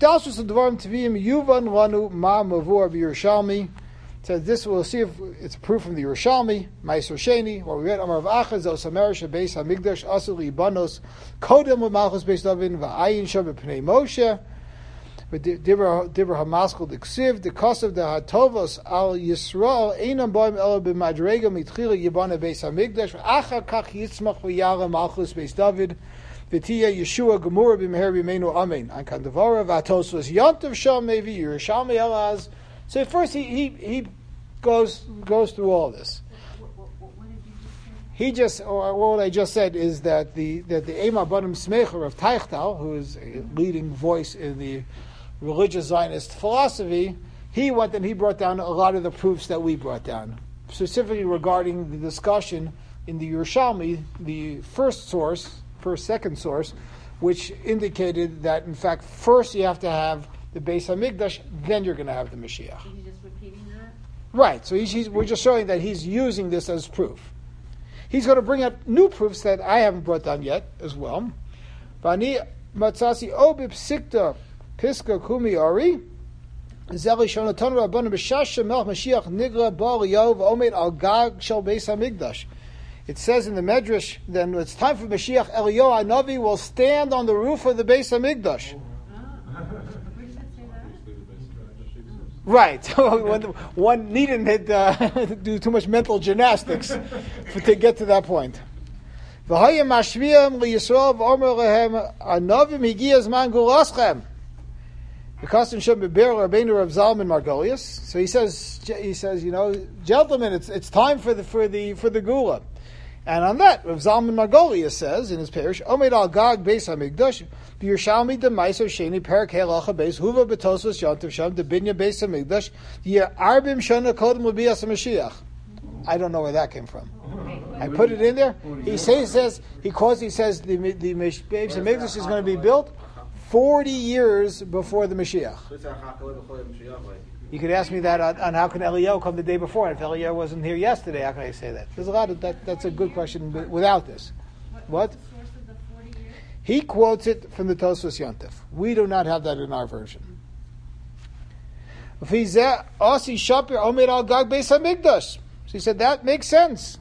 this, we'll see if it's a proof from the Yerushalmi, Ma'aser Sheni, where we read Amar V'achaz Zos Hamersha Beis Hamikdash Asur Libanos Kodem L'Malchus Beis David V'ayin Sham B'Pnei Moshe V'Dibra Hamaskel D'Ksiv D'Kosav D'Hatovos Al Yisrael Einam Boim Ela B'Madrega Mitchila Yibana Beis Hamikdash V'Achar Kach Yitzmach V'Yara Malchus Beis David V'Tiya Yeshua Gemura B'Meher B'Meinu Amen An Kandavara V'Atos Yontav Sham Mevi Yerushalmi Elaz. So first he, he he goes goes through all this. What, what, what, what did you just say? He just, or what I just said is that the that the Eim Abanim Smecher of Teichtal, who is a leading voice in the religious Zionist philosophy, he went and he brought down a lot of the proofs that we brought down, specifically regarding the discussion in the Yerushalmi, the first source, first second source, which indicated that in fact first you have to have the Beis Hamikdash, then you're going to have the Mashiach. Is he just repeating that? Right. So he's, he's, we're just showing that he's using this as proof. He's going to bring up new proofs that I haven't brought down yet as well. Vani matzasi obib sikta piska kumi ari zeli shonatan rabbanu b'shash melch Mashiach nigra bal yov omed al gag shel Beis Hamikdash. It says in the Medrash, then it's time for Mashiach. Eliyahu Hanavi will stand on the roof of the Beis Hamikdash. Right. One needn't uh, do too much mental gymnastics for, to get to that point. So he says, he says, you know, gentlemen, it's it's time for the for the for the Gula. And on that, Rav Zalman Margolius says in his parish, Omed al Gag Beis Hamikdash, B'Yerushalmi de Ma'aser Sheni Perak Halacha Beis Huva B'Tosfos Yontav Sham de Binya Beis Hamikdash Ye Arbim Shana Kodem L'Bias HaMashiach. I don't know where that came from. I put it in there. He says, says he quotes, he says the the Beis Hamikdash is going to be built forty years before the Mashiach. You could ask me that on, on how can Eliyahu come the day before, and if Eliyahu wasn't here yesterday, how can I say that? There's a lot of that. That's a good question without this. What? What's the source of the forty years? He quotes it from the Tosfos Yontif. We do not have that in our version. So he said that makes sense.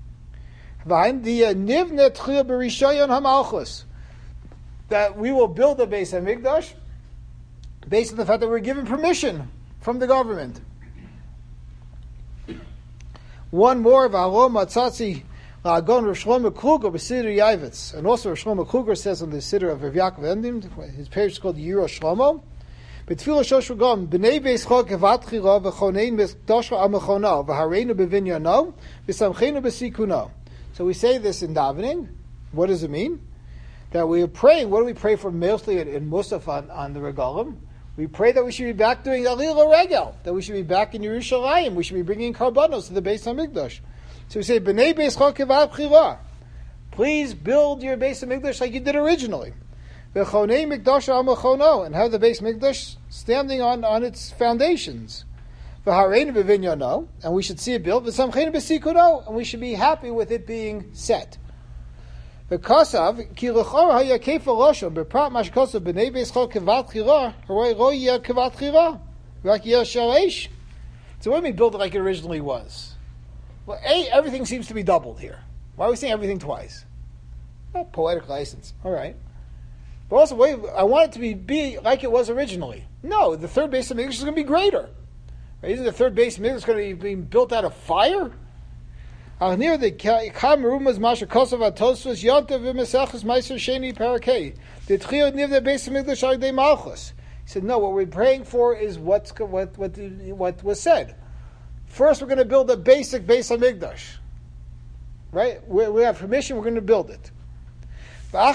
That we will build a Beis Hamikdash based on the fact that we're given permission from the government. One more, V'alo matzatzi Ha'agon Rav Shlomo Kluger b'Siddur Yavitz, and also Rav Shlomo Kluger says on the Siddur of Rav Yaakov Endim, his parish is called Yiro Shlomo. B'Tfilah Shosh Regam B'nei Beis Chol Kevat Chira v'Chonein B'Dosha Amachono v'Hareinu B'Vinyano v'Samcheinu B'Sikuno. So we say this in davening. What does it mean? That we are praying. What do we pray for mostly in, in Musaf on, on the Regalim? We pray that we should be back doing Alil Regel, that we should be back in Yerushalayim, we should be bringing karbanos to the Beis HaMikdash. So we say, B'nei Beis Chol Kevat Chira. Please build your Beis HaMikdash like you did originally. V'Chonei Mikdash Amachono, and have the Beis HaMikdash standing on, on its foundations. V'Hareinu B'Vinyano, and we should see it built. V'Samcheinu B'Sikuno, and we should be happy with it being set. V'Kasav ki l'chor haya kefa roshon b'prat mashkosav b'nei beis chol kevat chira haroi ro yeh kevat chira rak yeh shalish. So what do we build it like it originally was? Well, A, everything seems to be doubled here. Why are we saying everything twice? Well, poetic license. All right. But also, wait, I want it to be, be like it was originally. No, the third base of Mikdash is going to be greater. Right? Isn't the third base of Mikdash going to be being built out of fire? Near the Kamerumas Masha Kosovo Tosfos Yontav V'Mesachos Meiser Sheni Parakei. The Tchiyot near the base of Mikdash Agdei Malchus. He said, no, what we're praying for is what's what what what was said. First, we're going to build a basic base of Mikdash. Right? We, we have permission. We're going to build it. And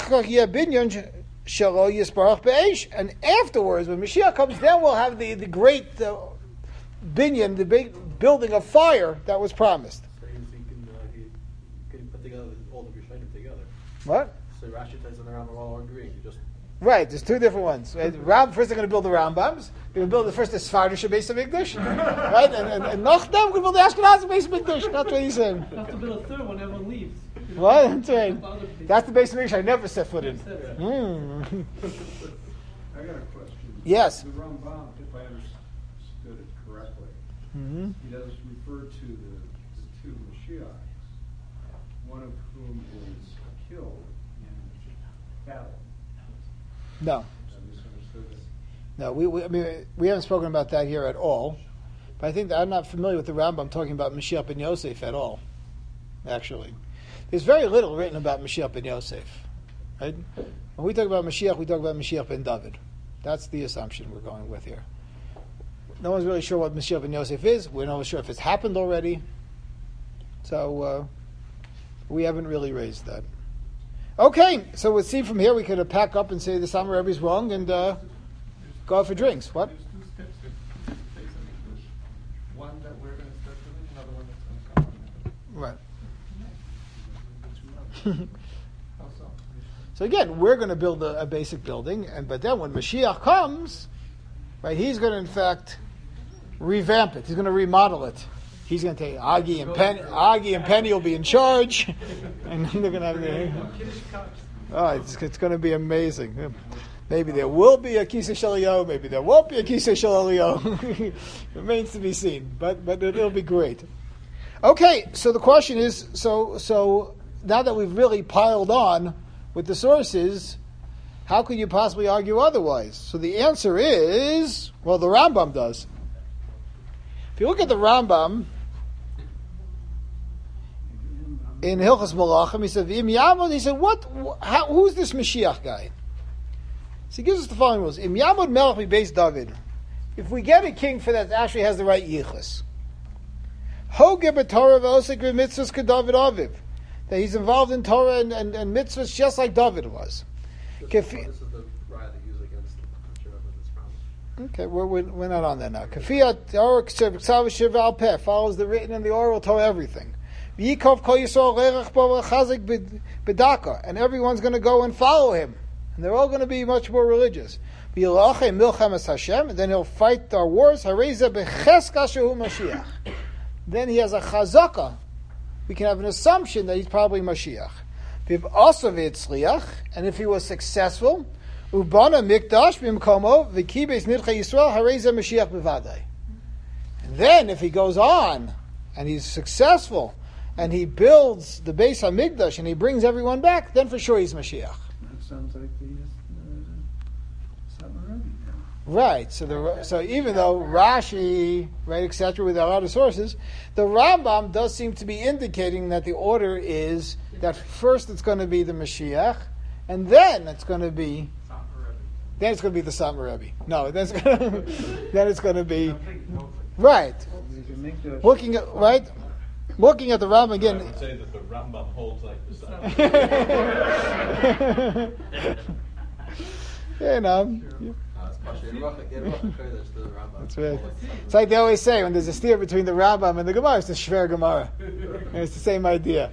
afterwards, when Mashiach comes, then we'll have the the great uh, binyan, the big building of fire that was promised. What? So Rashi says in the Rambam all agree. You just right. There's two different ones. Right? Ram, first, they're going to build the Rambams. They're going to build the first the Sfardish Beis HaMikdash, right? And and, and Nachdem, we're going to build the Ashkenaz Beis HaMikdash. That's what he's saying. You have to build a third one. Everyone leaves. What? That's right. That's the Beis HaMikdash I never set foot in. Mm. I got a question. Yes. The Rambam, if I understood it correctly, Mm-hmm. he does refer to the, the two Mashiachs, one of whom is killed in battle. No. I misunderstood it. No, we, we, I mean, we haven't spoken about that here at all. But I think that I'm not familiar with the Rambam talking about Mashiach ben Yosef at all, actually. There's very little written about Mashiach ben Yosef. Right? When we talk about Mashiach, we talk about Mashiach ben David. That's the assumption we're going with here. No one's really sure what Mashiach ben Yosef is. We're not sure if it's happened already. So uh, we haven't really raised that. Okay, so we'll see from here. We could uh, pack up and say the Summer Rebbe's wrong and uh, go out for drinks. What? There's two steps to Beis HaMikdash. One that we're going to start with, another one that's going to come. Right. How so? So again, we're going to build a, a basic building, and but then when Mashiach comes, right, he's going to in fact revamp it. He's going to remodel it. He's going to take Agi and Penny. Agi and Penny will be in charge, and then they're going to have the. Oh, it's, it's going to be amazing. Maybe there will be a Kisei Shel Eliyahu. Maybe there won't be a Kisei Shel Eliyahu. Remains to be seen, but but it'll be great. Okay, so the question is: so so now that we've really piled on with the sources, how could you possibly argue otherwise? So the answer is, well, the Rambam does. If you look at the Rambam in Hilchos Malachim, he said, "Im Yamod." He said, "What? How, who's this Mashiach guy?" So he gives us the following rules: Im Yamod Melech Beis David. If we get a king for that actually has the right yichus, Hoge b'Torah v'osek b'mitzvos k'David Aviv, that he's involved in Torah and, and, and mitzvahs just like David was. This, this is the riot they use against the this promise. Okay, we're, we're, we're not on that now. Kafiyat Torah K'Sav Shiv Al Peh follows the written and the oral Torah everything. V'yikov Kol Yisrael Reirach Bo V'Chazik B'Daka, and everyone's going to go and follow him, and they're all going to be much more religious. V'Yilachei Milchemes Hashem, and then he'll fight our wars. Hareza B'Cheska Shehu Mashiach. Then he has a chazaka. We can have an assumption that he's probably Mashiach. V'Iv also v'Yitzliach, and if he was successful, Ubana Mikdash B'Mkomo V'Kibes Nidchei Yisrael Hareza Mashiach B'Vadai. And then if he goes on and he's successful and he builds the Beis HaMikdash and he brings everyone back, then for sure he's Mashiach. That sounds like the uh, Summer Rebbe. Right. So the so even though Rashi, right, et cetera, with a lot of sources, the Rambam does seem to be indicating that the order is that first it's going to be the Mashiach, and then it's going to be then it's going to be the Satmar Rebbe. No, then it's going to, then it's going to be right. Looking at right, looking at the Rambam again. I would say that the Rambam holds like the Satmar. You know. You, That's right. It's like they always say when there's a steer between the Rambam and the Gemara, it's the Shver Gemara. And it's the same idea.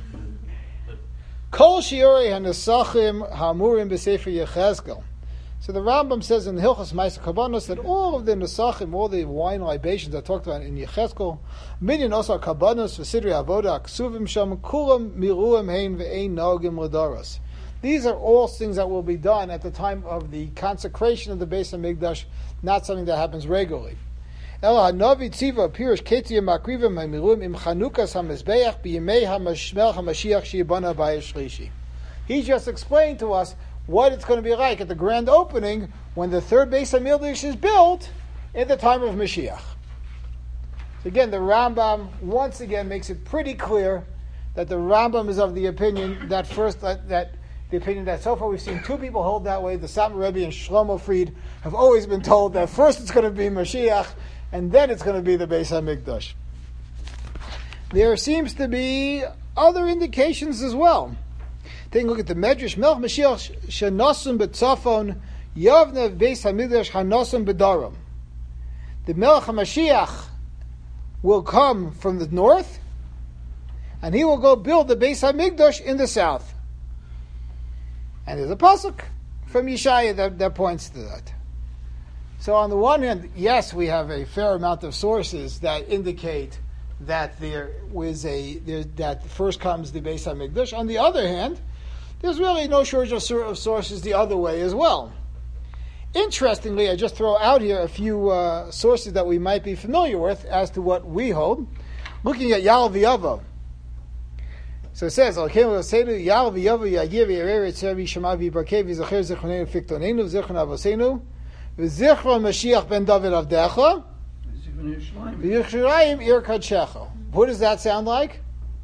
Kol shiori hanasachim hamurim b'sefer Yechezkel. So the Rambam says in Hilchos Ma'aser Karbanos that all of the nesachim, all the wine libations that talked about in Yechezkel, minyan osar karbanos v'sidri avoda ksuvim sham kulam miruim hein ve'ein nogim l'daros. These are all things that will be done at the time of the consecration of the Beis HaMikdash, not something that happens regularly. El hanavi tziva pirish ketziyim makrivim hamiruim im chanukas hamizbeach b'yimei hamashmel hamashiach sheyibana b'ayis shlishi. He just explained to us what it's going to be like at the grand opening when the third Beis HaMikdash is built in the time of Mashiach. So again, the Rambam once again makes it pretty clear that the Rambam is of the opinion that first that, that the opinion that so far we've seen two people hold that way. The Satmar Rebbe and Shlomo Fried have always been told that first it's going to be Mashiach and then it's going to be the Beis HaMikdash. There seems to be other indications as well. Take a look at the Medrash. Melech Mashiach shenosum b'tzafon yavne Beis HaMikdash hanosum b'daram. The Melech HaMashiach will come from the north and he will go build the Beis HaMikdash in the south. And there's a pasuk from Yeshaya that, that points to that. So on the one hand, yes, we have a fair amount of sources that indicate that there was a there, that first comes the Beis HaMikdash. On the other hand, there's really no shortage of, of sources the other way as well. Interestingly, I just throw out here a few uh, sources that we might be familiar with as to what we hold. Looking at Ya'al V'Yavo. So it says, Ya'al V'Yavo Yagir V'Yerer Etzer V'Shema V'Yibrakeh V'Zacher Zichronenu Fiktonenu V'Zichron Avosenu V'Zichron Mashiach Ben David Avdecha V'Yishrayim Ir Kadshecha. What does that sound like?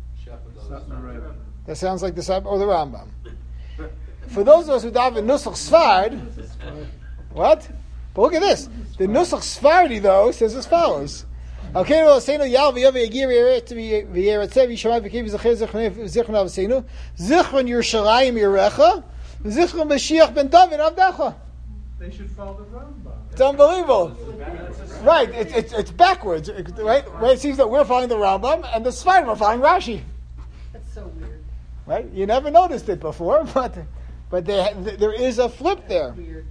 That sounds like the Sab or the Rambam. For those of us who daven Nusach Sfard, what? But look at this. The Nusach Sfardi, though, says as follows. Okay, well, say no. Yal v'yav yagir v'yeretzev yishamay v'kiv v'zacher zichron avosenu zichron Yerushalayim Yerecha zichron Mashiach Ben David Avdecha. They should follow the Rambam. It's unbelievable. Right, it's it's it's backwards. Right, right. It seems that we're following the Rambam and the Sfardim are following Rashi. That's so weird. Right, you never noticed it before, but but there there is a flip there. Weird.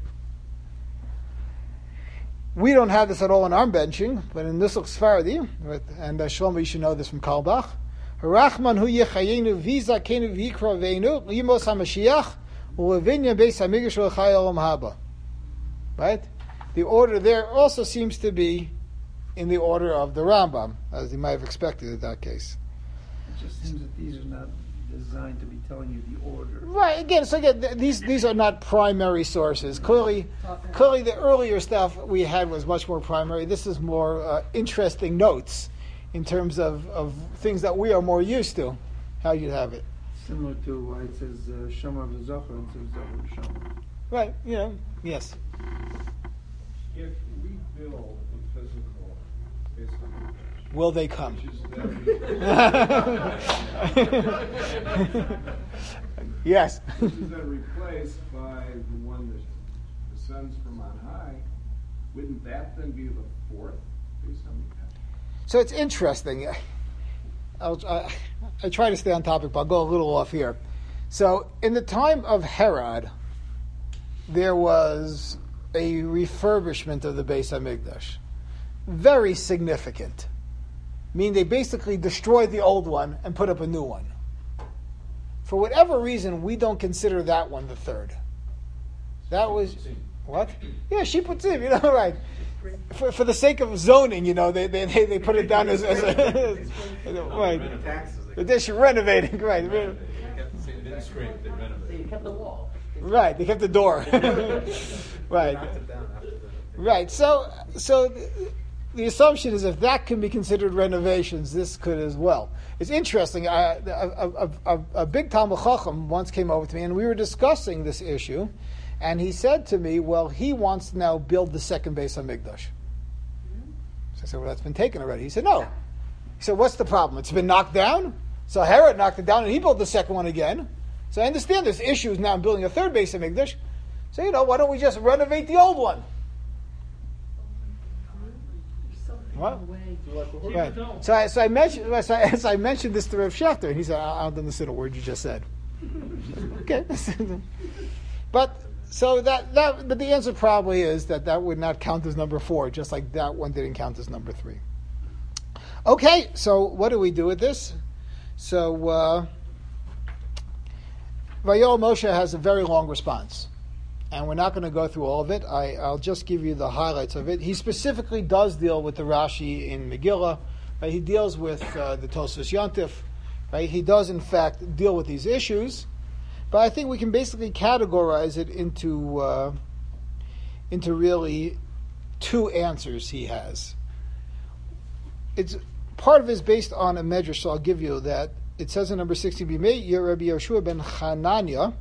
We don't have this at all in our benching, but in Nusach Sfardi, and uh, Shlomo, you should know this from Kalbach. Harachman hu yechayenu v'za kenu v'yikra veinu limos hamashiach u'levinya beis hamigash u'chai olam haba. Right? The order there also seems to be in the order of the Rambam, as you might have expected in that case. It just seems that these are not designed to be telling you the order. Right. Again, so again, th- these these are not primary sources. Clearly, clearly, the earlier stuff we had was much more primary. This is more uh, interesting notes in terms of, of things that we are more used to. How you have it. Similar to why it says uh, Shama v'Zocher instead of Zocher v'Shama. Right. You know. Yes. If we build a physical Beis HaMikdash, Will they come? which is Yes. Which is then replaced by the one that descends from on high, wouldn't that then be the fourth Beis HaMikdash? So it's interesting. I'll, I, I try to stay on topic, but I'll go a little off here. So in the time of Herod, there was a refurbishment of the Beis HaMikdash. Very significant. I mean, they basically destroyed the old one and put up a new one. For whatever reason, we don't consider that one the third. That was... What? Yeah, Shiputzim, you know, right. For, for the sake of zoning, you know, they they, they, they put it down as, as a... right. They're renovating, right. They didn't scrape, they renovated. They kept the wall. Right, they kept the door. Right. Right. So, so the, the assumption is if that can be considered renovations, this could as well. It's interesting. I, a, a, a, a big Talmud Chacham once came over to me, and we were discussing this issue, and he said to me, "Well, he wants to now build the second Beis Hamikdash." So I said, "Well, that's been taken already." He said, "No." He said, "What's the problem? It's been knocked down. So Herod knocked it down, and he built the second one again. So I understand there's issues now in building a third Beis Hamikdash. So you know, why don't we just renovate the old one?" What? Right. So I, so I mentioned so I, so I mentioned this to Rav Schechter, and he said, "I, I don't understand a word you just said." Okay, but so that that but the answer probably is that that would not count as number four, just like that one didn't count as number three. Okay, so what do we do with this? So uh, Vayol Moshe has a very long response. And we're not going to go through all of it. I, I'll just give you the highlights of it. He specifically does deal with the Rashi in Megillah. Right? He deals with uh, the Tosfos Yontif. Right? He does, in fact, deal with these issues. But I think we can basically categorize it into uh, into really two answers he has. It's part of it is based on a medrash, so I'll give you that. It says in number sixteen, B'mei Rabbi Yehoshua ben Hanania,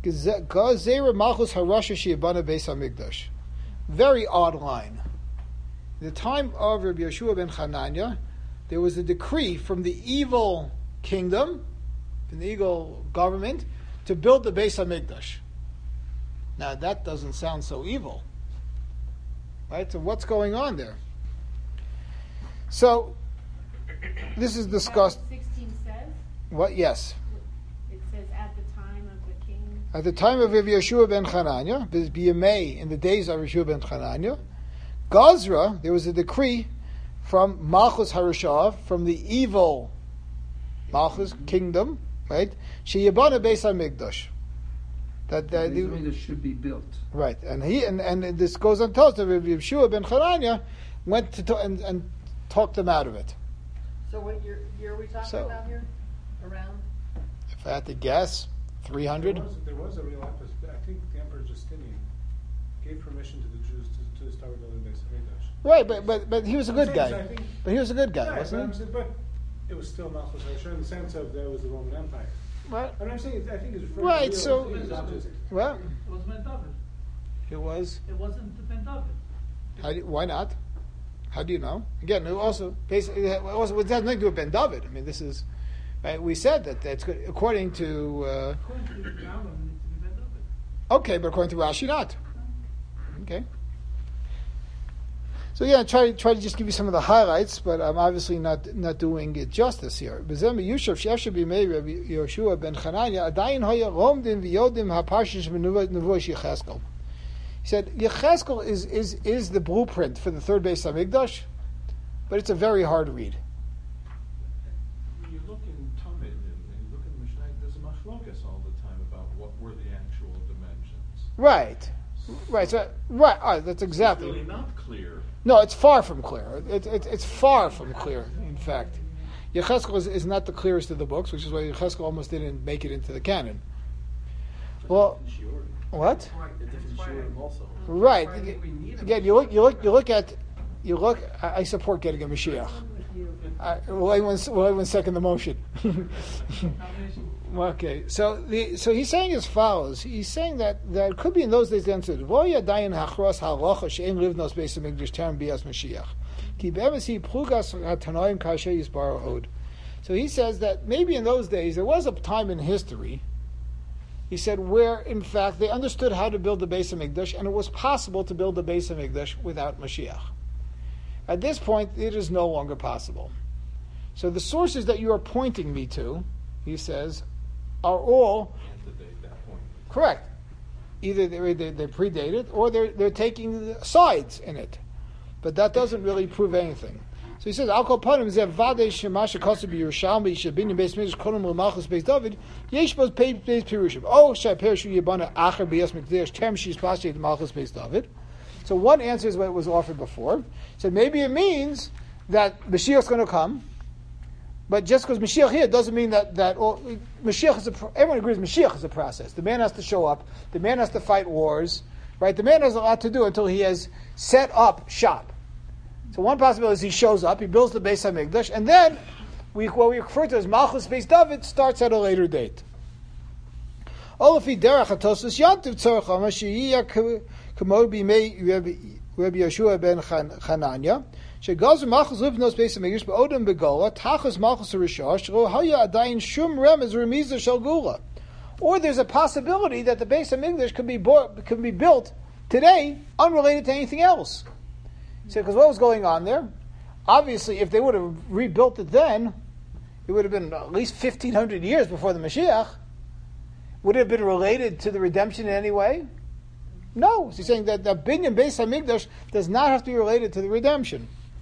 very odd line. In the time of Rabbi Yehoshua ben Hanania, there was a decree from the evil kingdom, from the evil government, to build the Beis Hamikdash. Now that doesn't sound so evil, right? So what's going on there? So this is discussed. sixteen says? What? Yes. It says at the time of the king. At the time of Rabbi Yehoshua ben Hanania, B'yamei, in the days of Rabbi Yehoshua ben Hanania, Gazra, there was a decree from Malchus Harushav, from the evil Malchus kingdom, right? Sheyabana Beis Hamikdash. That that Beis Hamikdash should be built. Right, and he and, and this goes on to us that Rabbi Yehoshua ben Hanania went to, to and, and talked them out of it. So what year, year are we talking So- about here? Around? If I had to guess, three hundred. There was, there was a real opposite. I think the Emperor Justinian gave permission to the Jews to, to start building Beis Hamikdash. Right, but but but he was a good I'm saying, guy. I think- But he was a good guy, Yeah, but, wasn't I'm he? saying- but it was still Malchus Harushav in the sense of there was the Roman Empire. Right. I mean, I'm saying it's, I think it's referring Right, to real so- things, not just- Well, It was Ben David. it was. It wasn't the Ben David. How do you, why not? How do you know? Again, it also basically it also it has nothing to do with Ben David. I mean, this is right. We said that that's good according to. Uh, According to the Rambam, it needs to be Ben David. okay, but according to Rashi, not. Okay. So yeah, try try to just give you some of the highlights, but I'm obviously not not doing it justice here. B'zem Yushav she'efshel b'mei Rabbi Yehoshua ben Hanania adayin haya romdim v'yodim haparshish v'nuvosh Yecheskel. He said Yecheskel is is is the blueprint for the third Beis Hamikdash, but it's a very hard read. When you look in Talmud and, and you look in the Mishnah, there's a machlokas all the time about what were the actual dimensions. Right, right. So right, all right that's It's exactly. really not clear. No, it's far from clear. It, it, it's far from clear, in fact. Yecheskel is, is not the clearest of the books, which is why Yecheskel almost didn't make it into the canon. Well, what? Right, The that's different why I- shiurim also. Right. That's why I think we need a Again, you look, you look, you look at, you look. I, I support getting a Mashiach. I, will anyone, will anyone second the motion? Combination. Okay, so the so he's saying as follows. He's saying that, that it could be in those days the answer is Voya dayin hachros halacha she'en livnos beis hamikdash terem bias Mashiach. Ki be'emesi plugas hatanoim kasher yisbaro od. So he says that maybe in those days there was a time in history, he said, where in fact they understood how to build the Beis Hamikdash, and it was possible to build the Beis Hamikdash without Mashiach. At this point, it is no longer possible. So the sources that you are pointing me to, he says, are all Antedate that point. correct. Either they, they, they predate it, or they're, they're taking sides in it. But that doesn't really prove anything. So he says, Al kol panim zeh vadei shema shekosu b'Yerushalmi shebinyan beis mikdash kodem l'malchus beis David yesh bos beis pirushim. Oh, she'perishu yibana acher beis mikdash terem she's pashed malchus beis David. So one answer is what was offered before. So maybe it means that Mashiach's going to come, but just because Mashiach here doesn't mean that that all, Mashiach is a. Everyone agrees Mashiach is a process. The man has to show up. The man has to fight wars. right? The man has a lot to do until he has set up shop. So one possibility is he shows up, he builds the Beis HaMikdash, and then we, what we refer to as Malchus Beis David starts at a later date. Olafi derech hatosus yantiv tzorcha mashiyah k'mod b'mei Rabbi Yeshua ben Chananya shegazu Malchus livnos Beis HaMikdash ba'odem begola tachas Malchus HaRishah shelo haya adayin shum remez remiza shel gula. Or there's a possibility that the Beis HaMikdash could be bought, could be built today, unrelated to anything else. So, because what was going on there? Obviously, if they would have rebuilt it then, it would have been at least fifteen hundred years before the Mashiach. Would it have been related to the redemption in any way? No. So he's saying that the binyan Beis HaMikdash does not have to be related to the redemption.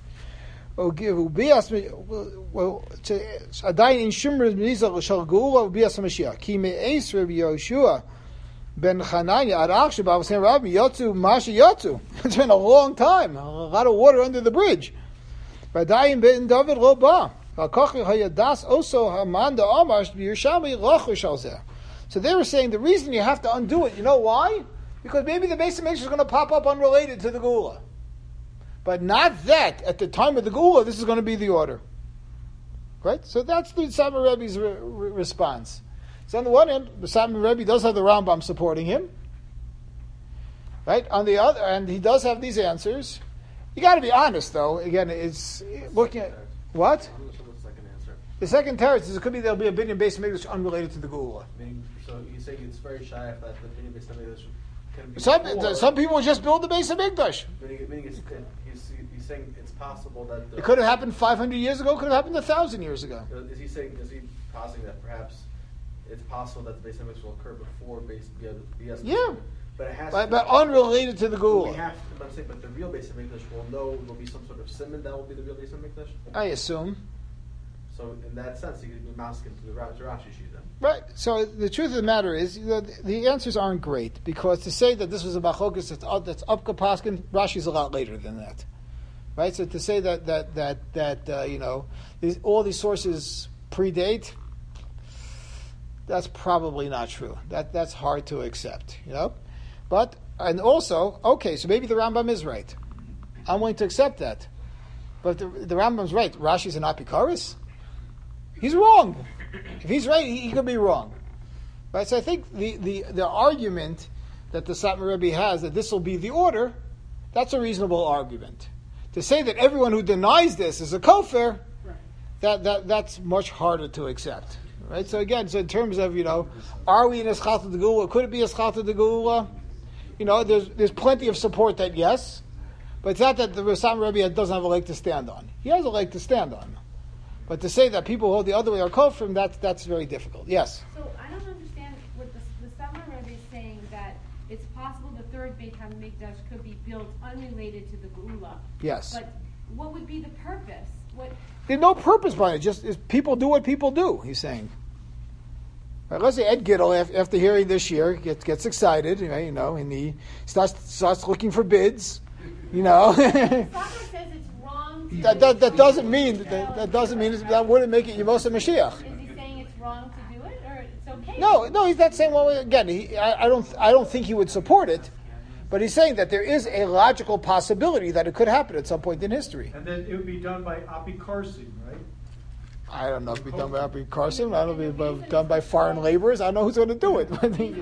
Adayin in Shumra Mizal Shal Geula Ubias HaMashiach Ki Me'es Rabbi Yoshua ben Chananya Arach Sheba was saying Rabbi Yotzu Masha Yotzu. It's been a long time, a lot of water under the bridge. Adayin ben David Lo Ba V'Kochi Hayadas Oso Haman DaOmar B'Yerushalmi Rochu Shal Zeh. So they were saying the reason you have to undo it, you know why? Because maybe the Beis HaMikdash is going to pop up unrelated to the Geula. But not that, at the time of the Geula, this is going to be the order. Right? So that's the Satmar Rebbe's re- re- response. So on the one hand, the Satmar Rebbe does have the Rambam supporting him. Right? On the other, and he does have these answers. You got to be honest, though. Again, it's looking at... What? The second teretz is it could be there'll be a binyan Beis HaMikdash unrelated to the Geula. So you say it's very shy if that the binyan Beis HaMikdash can be Some, before, some people just build the Beis HaMikdash. Meaning, meaning it's, he's, he's saying it's possible that the, It could have happened five hundred years ago. It could have happened one thousand years ago. Is he saying? Is he positing that perhaps it's possible that the Beis HaMikdash will occur before Beis B S? Yeah, but it has but, to but unrelated to the But we Geula. have to, but I'm saying, but the real Beis HaMikdash will know. Will be some sort of simon that will be the real Beis HaMikdash. I assume. So in that sense, he could be masking to the Ra- to Rashi Shita. Right. So the truth of the matter is, you know, the, the answers aren't great because to say that this was a machlokas that's up, that's up Kapaskin, Rashi's a lot later than that. Right. So to say that that that that uh, you know these, all these sources predate, that's probably not true. That that's hard to accept. You know, but and also okay, so maybe the Rambam is right. I'm willing to accept that, but if the, the Rambam's right. Rashi's an apikaris. He's wrong. If he's right, he, he could be wrong. Right? So I think the, the, the argument that the Satmar Rebbe has that this will be the order, that's a reasonable argument. To say that everyone who denies this is a kofir, that, that that's much harder to accept. Right? So again, so in terms of, you know, are we in Eschalta de Geula? Could it be Eschalta de Geula? You know, there's there's plenty of support that yes, but it's not that the Satmar Rebbe doesn't have a leg to stand on. He has a leg to stand on. But to say that people hold the other way are kofrim, that's that's very difficult. Yes. So I don't understand what the the Satmar Rebbe is saying, that it's possible the third Beit HaMikdash could be built unrelated to the Geula. Yes. But what would be the purpose? What? There's no purpose behind it. Just is people do what people do. He's saying. Right, let's say Ed Gittel, after hearing this year, gets gets excited. Right, you know, and he starts starts looking for bids. You know. Satmar says it's wrong to That, that, that doesn't mean that, that doesn't mean that wouldn't make it Yemos Mashiach. Is he saying it's wrong to do it, or it's okay? No, no, he's not saying. Well, again, he, I, I don't, I don't think he would support it, but he's saying that there is a logical possibility that it could happen at some point in history. And then it would be done by apikarsim, right? I don't know if it'd be done by Api Carson. I don't know if it'd be done by foreign laborers. I don't know who's going to do it.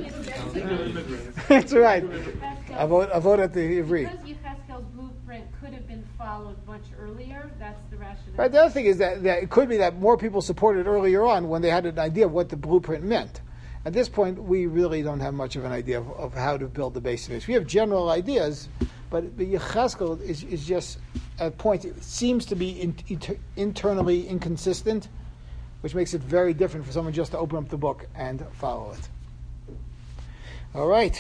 That's right. I vote. I vote at the Ivri. Because Yechezkel's blueprint could have been followed much earlier. That's the rationale. Right. The other thing is that, that it could be that more people supported earlier on when they had an idea of what the blueprint meant. At this point, we really don't have much of an idea of, of how to build the base of it. We have general ideas, but, but Yechezkel is, is just at a point, it seems to be in, inter, internally inconsistent, which makes it very different for someone just to open up the book and follow it. All right.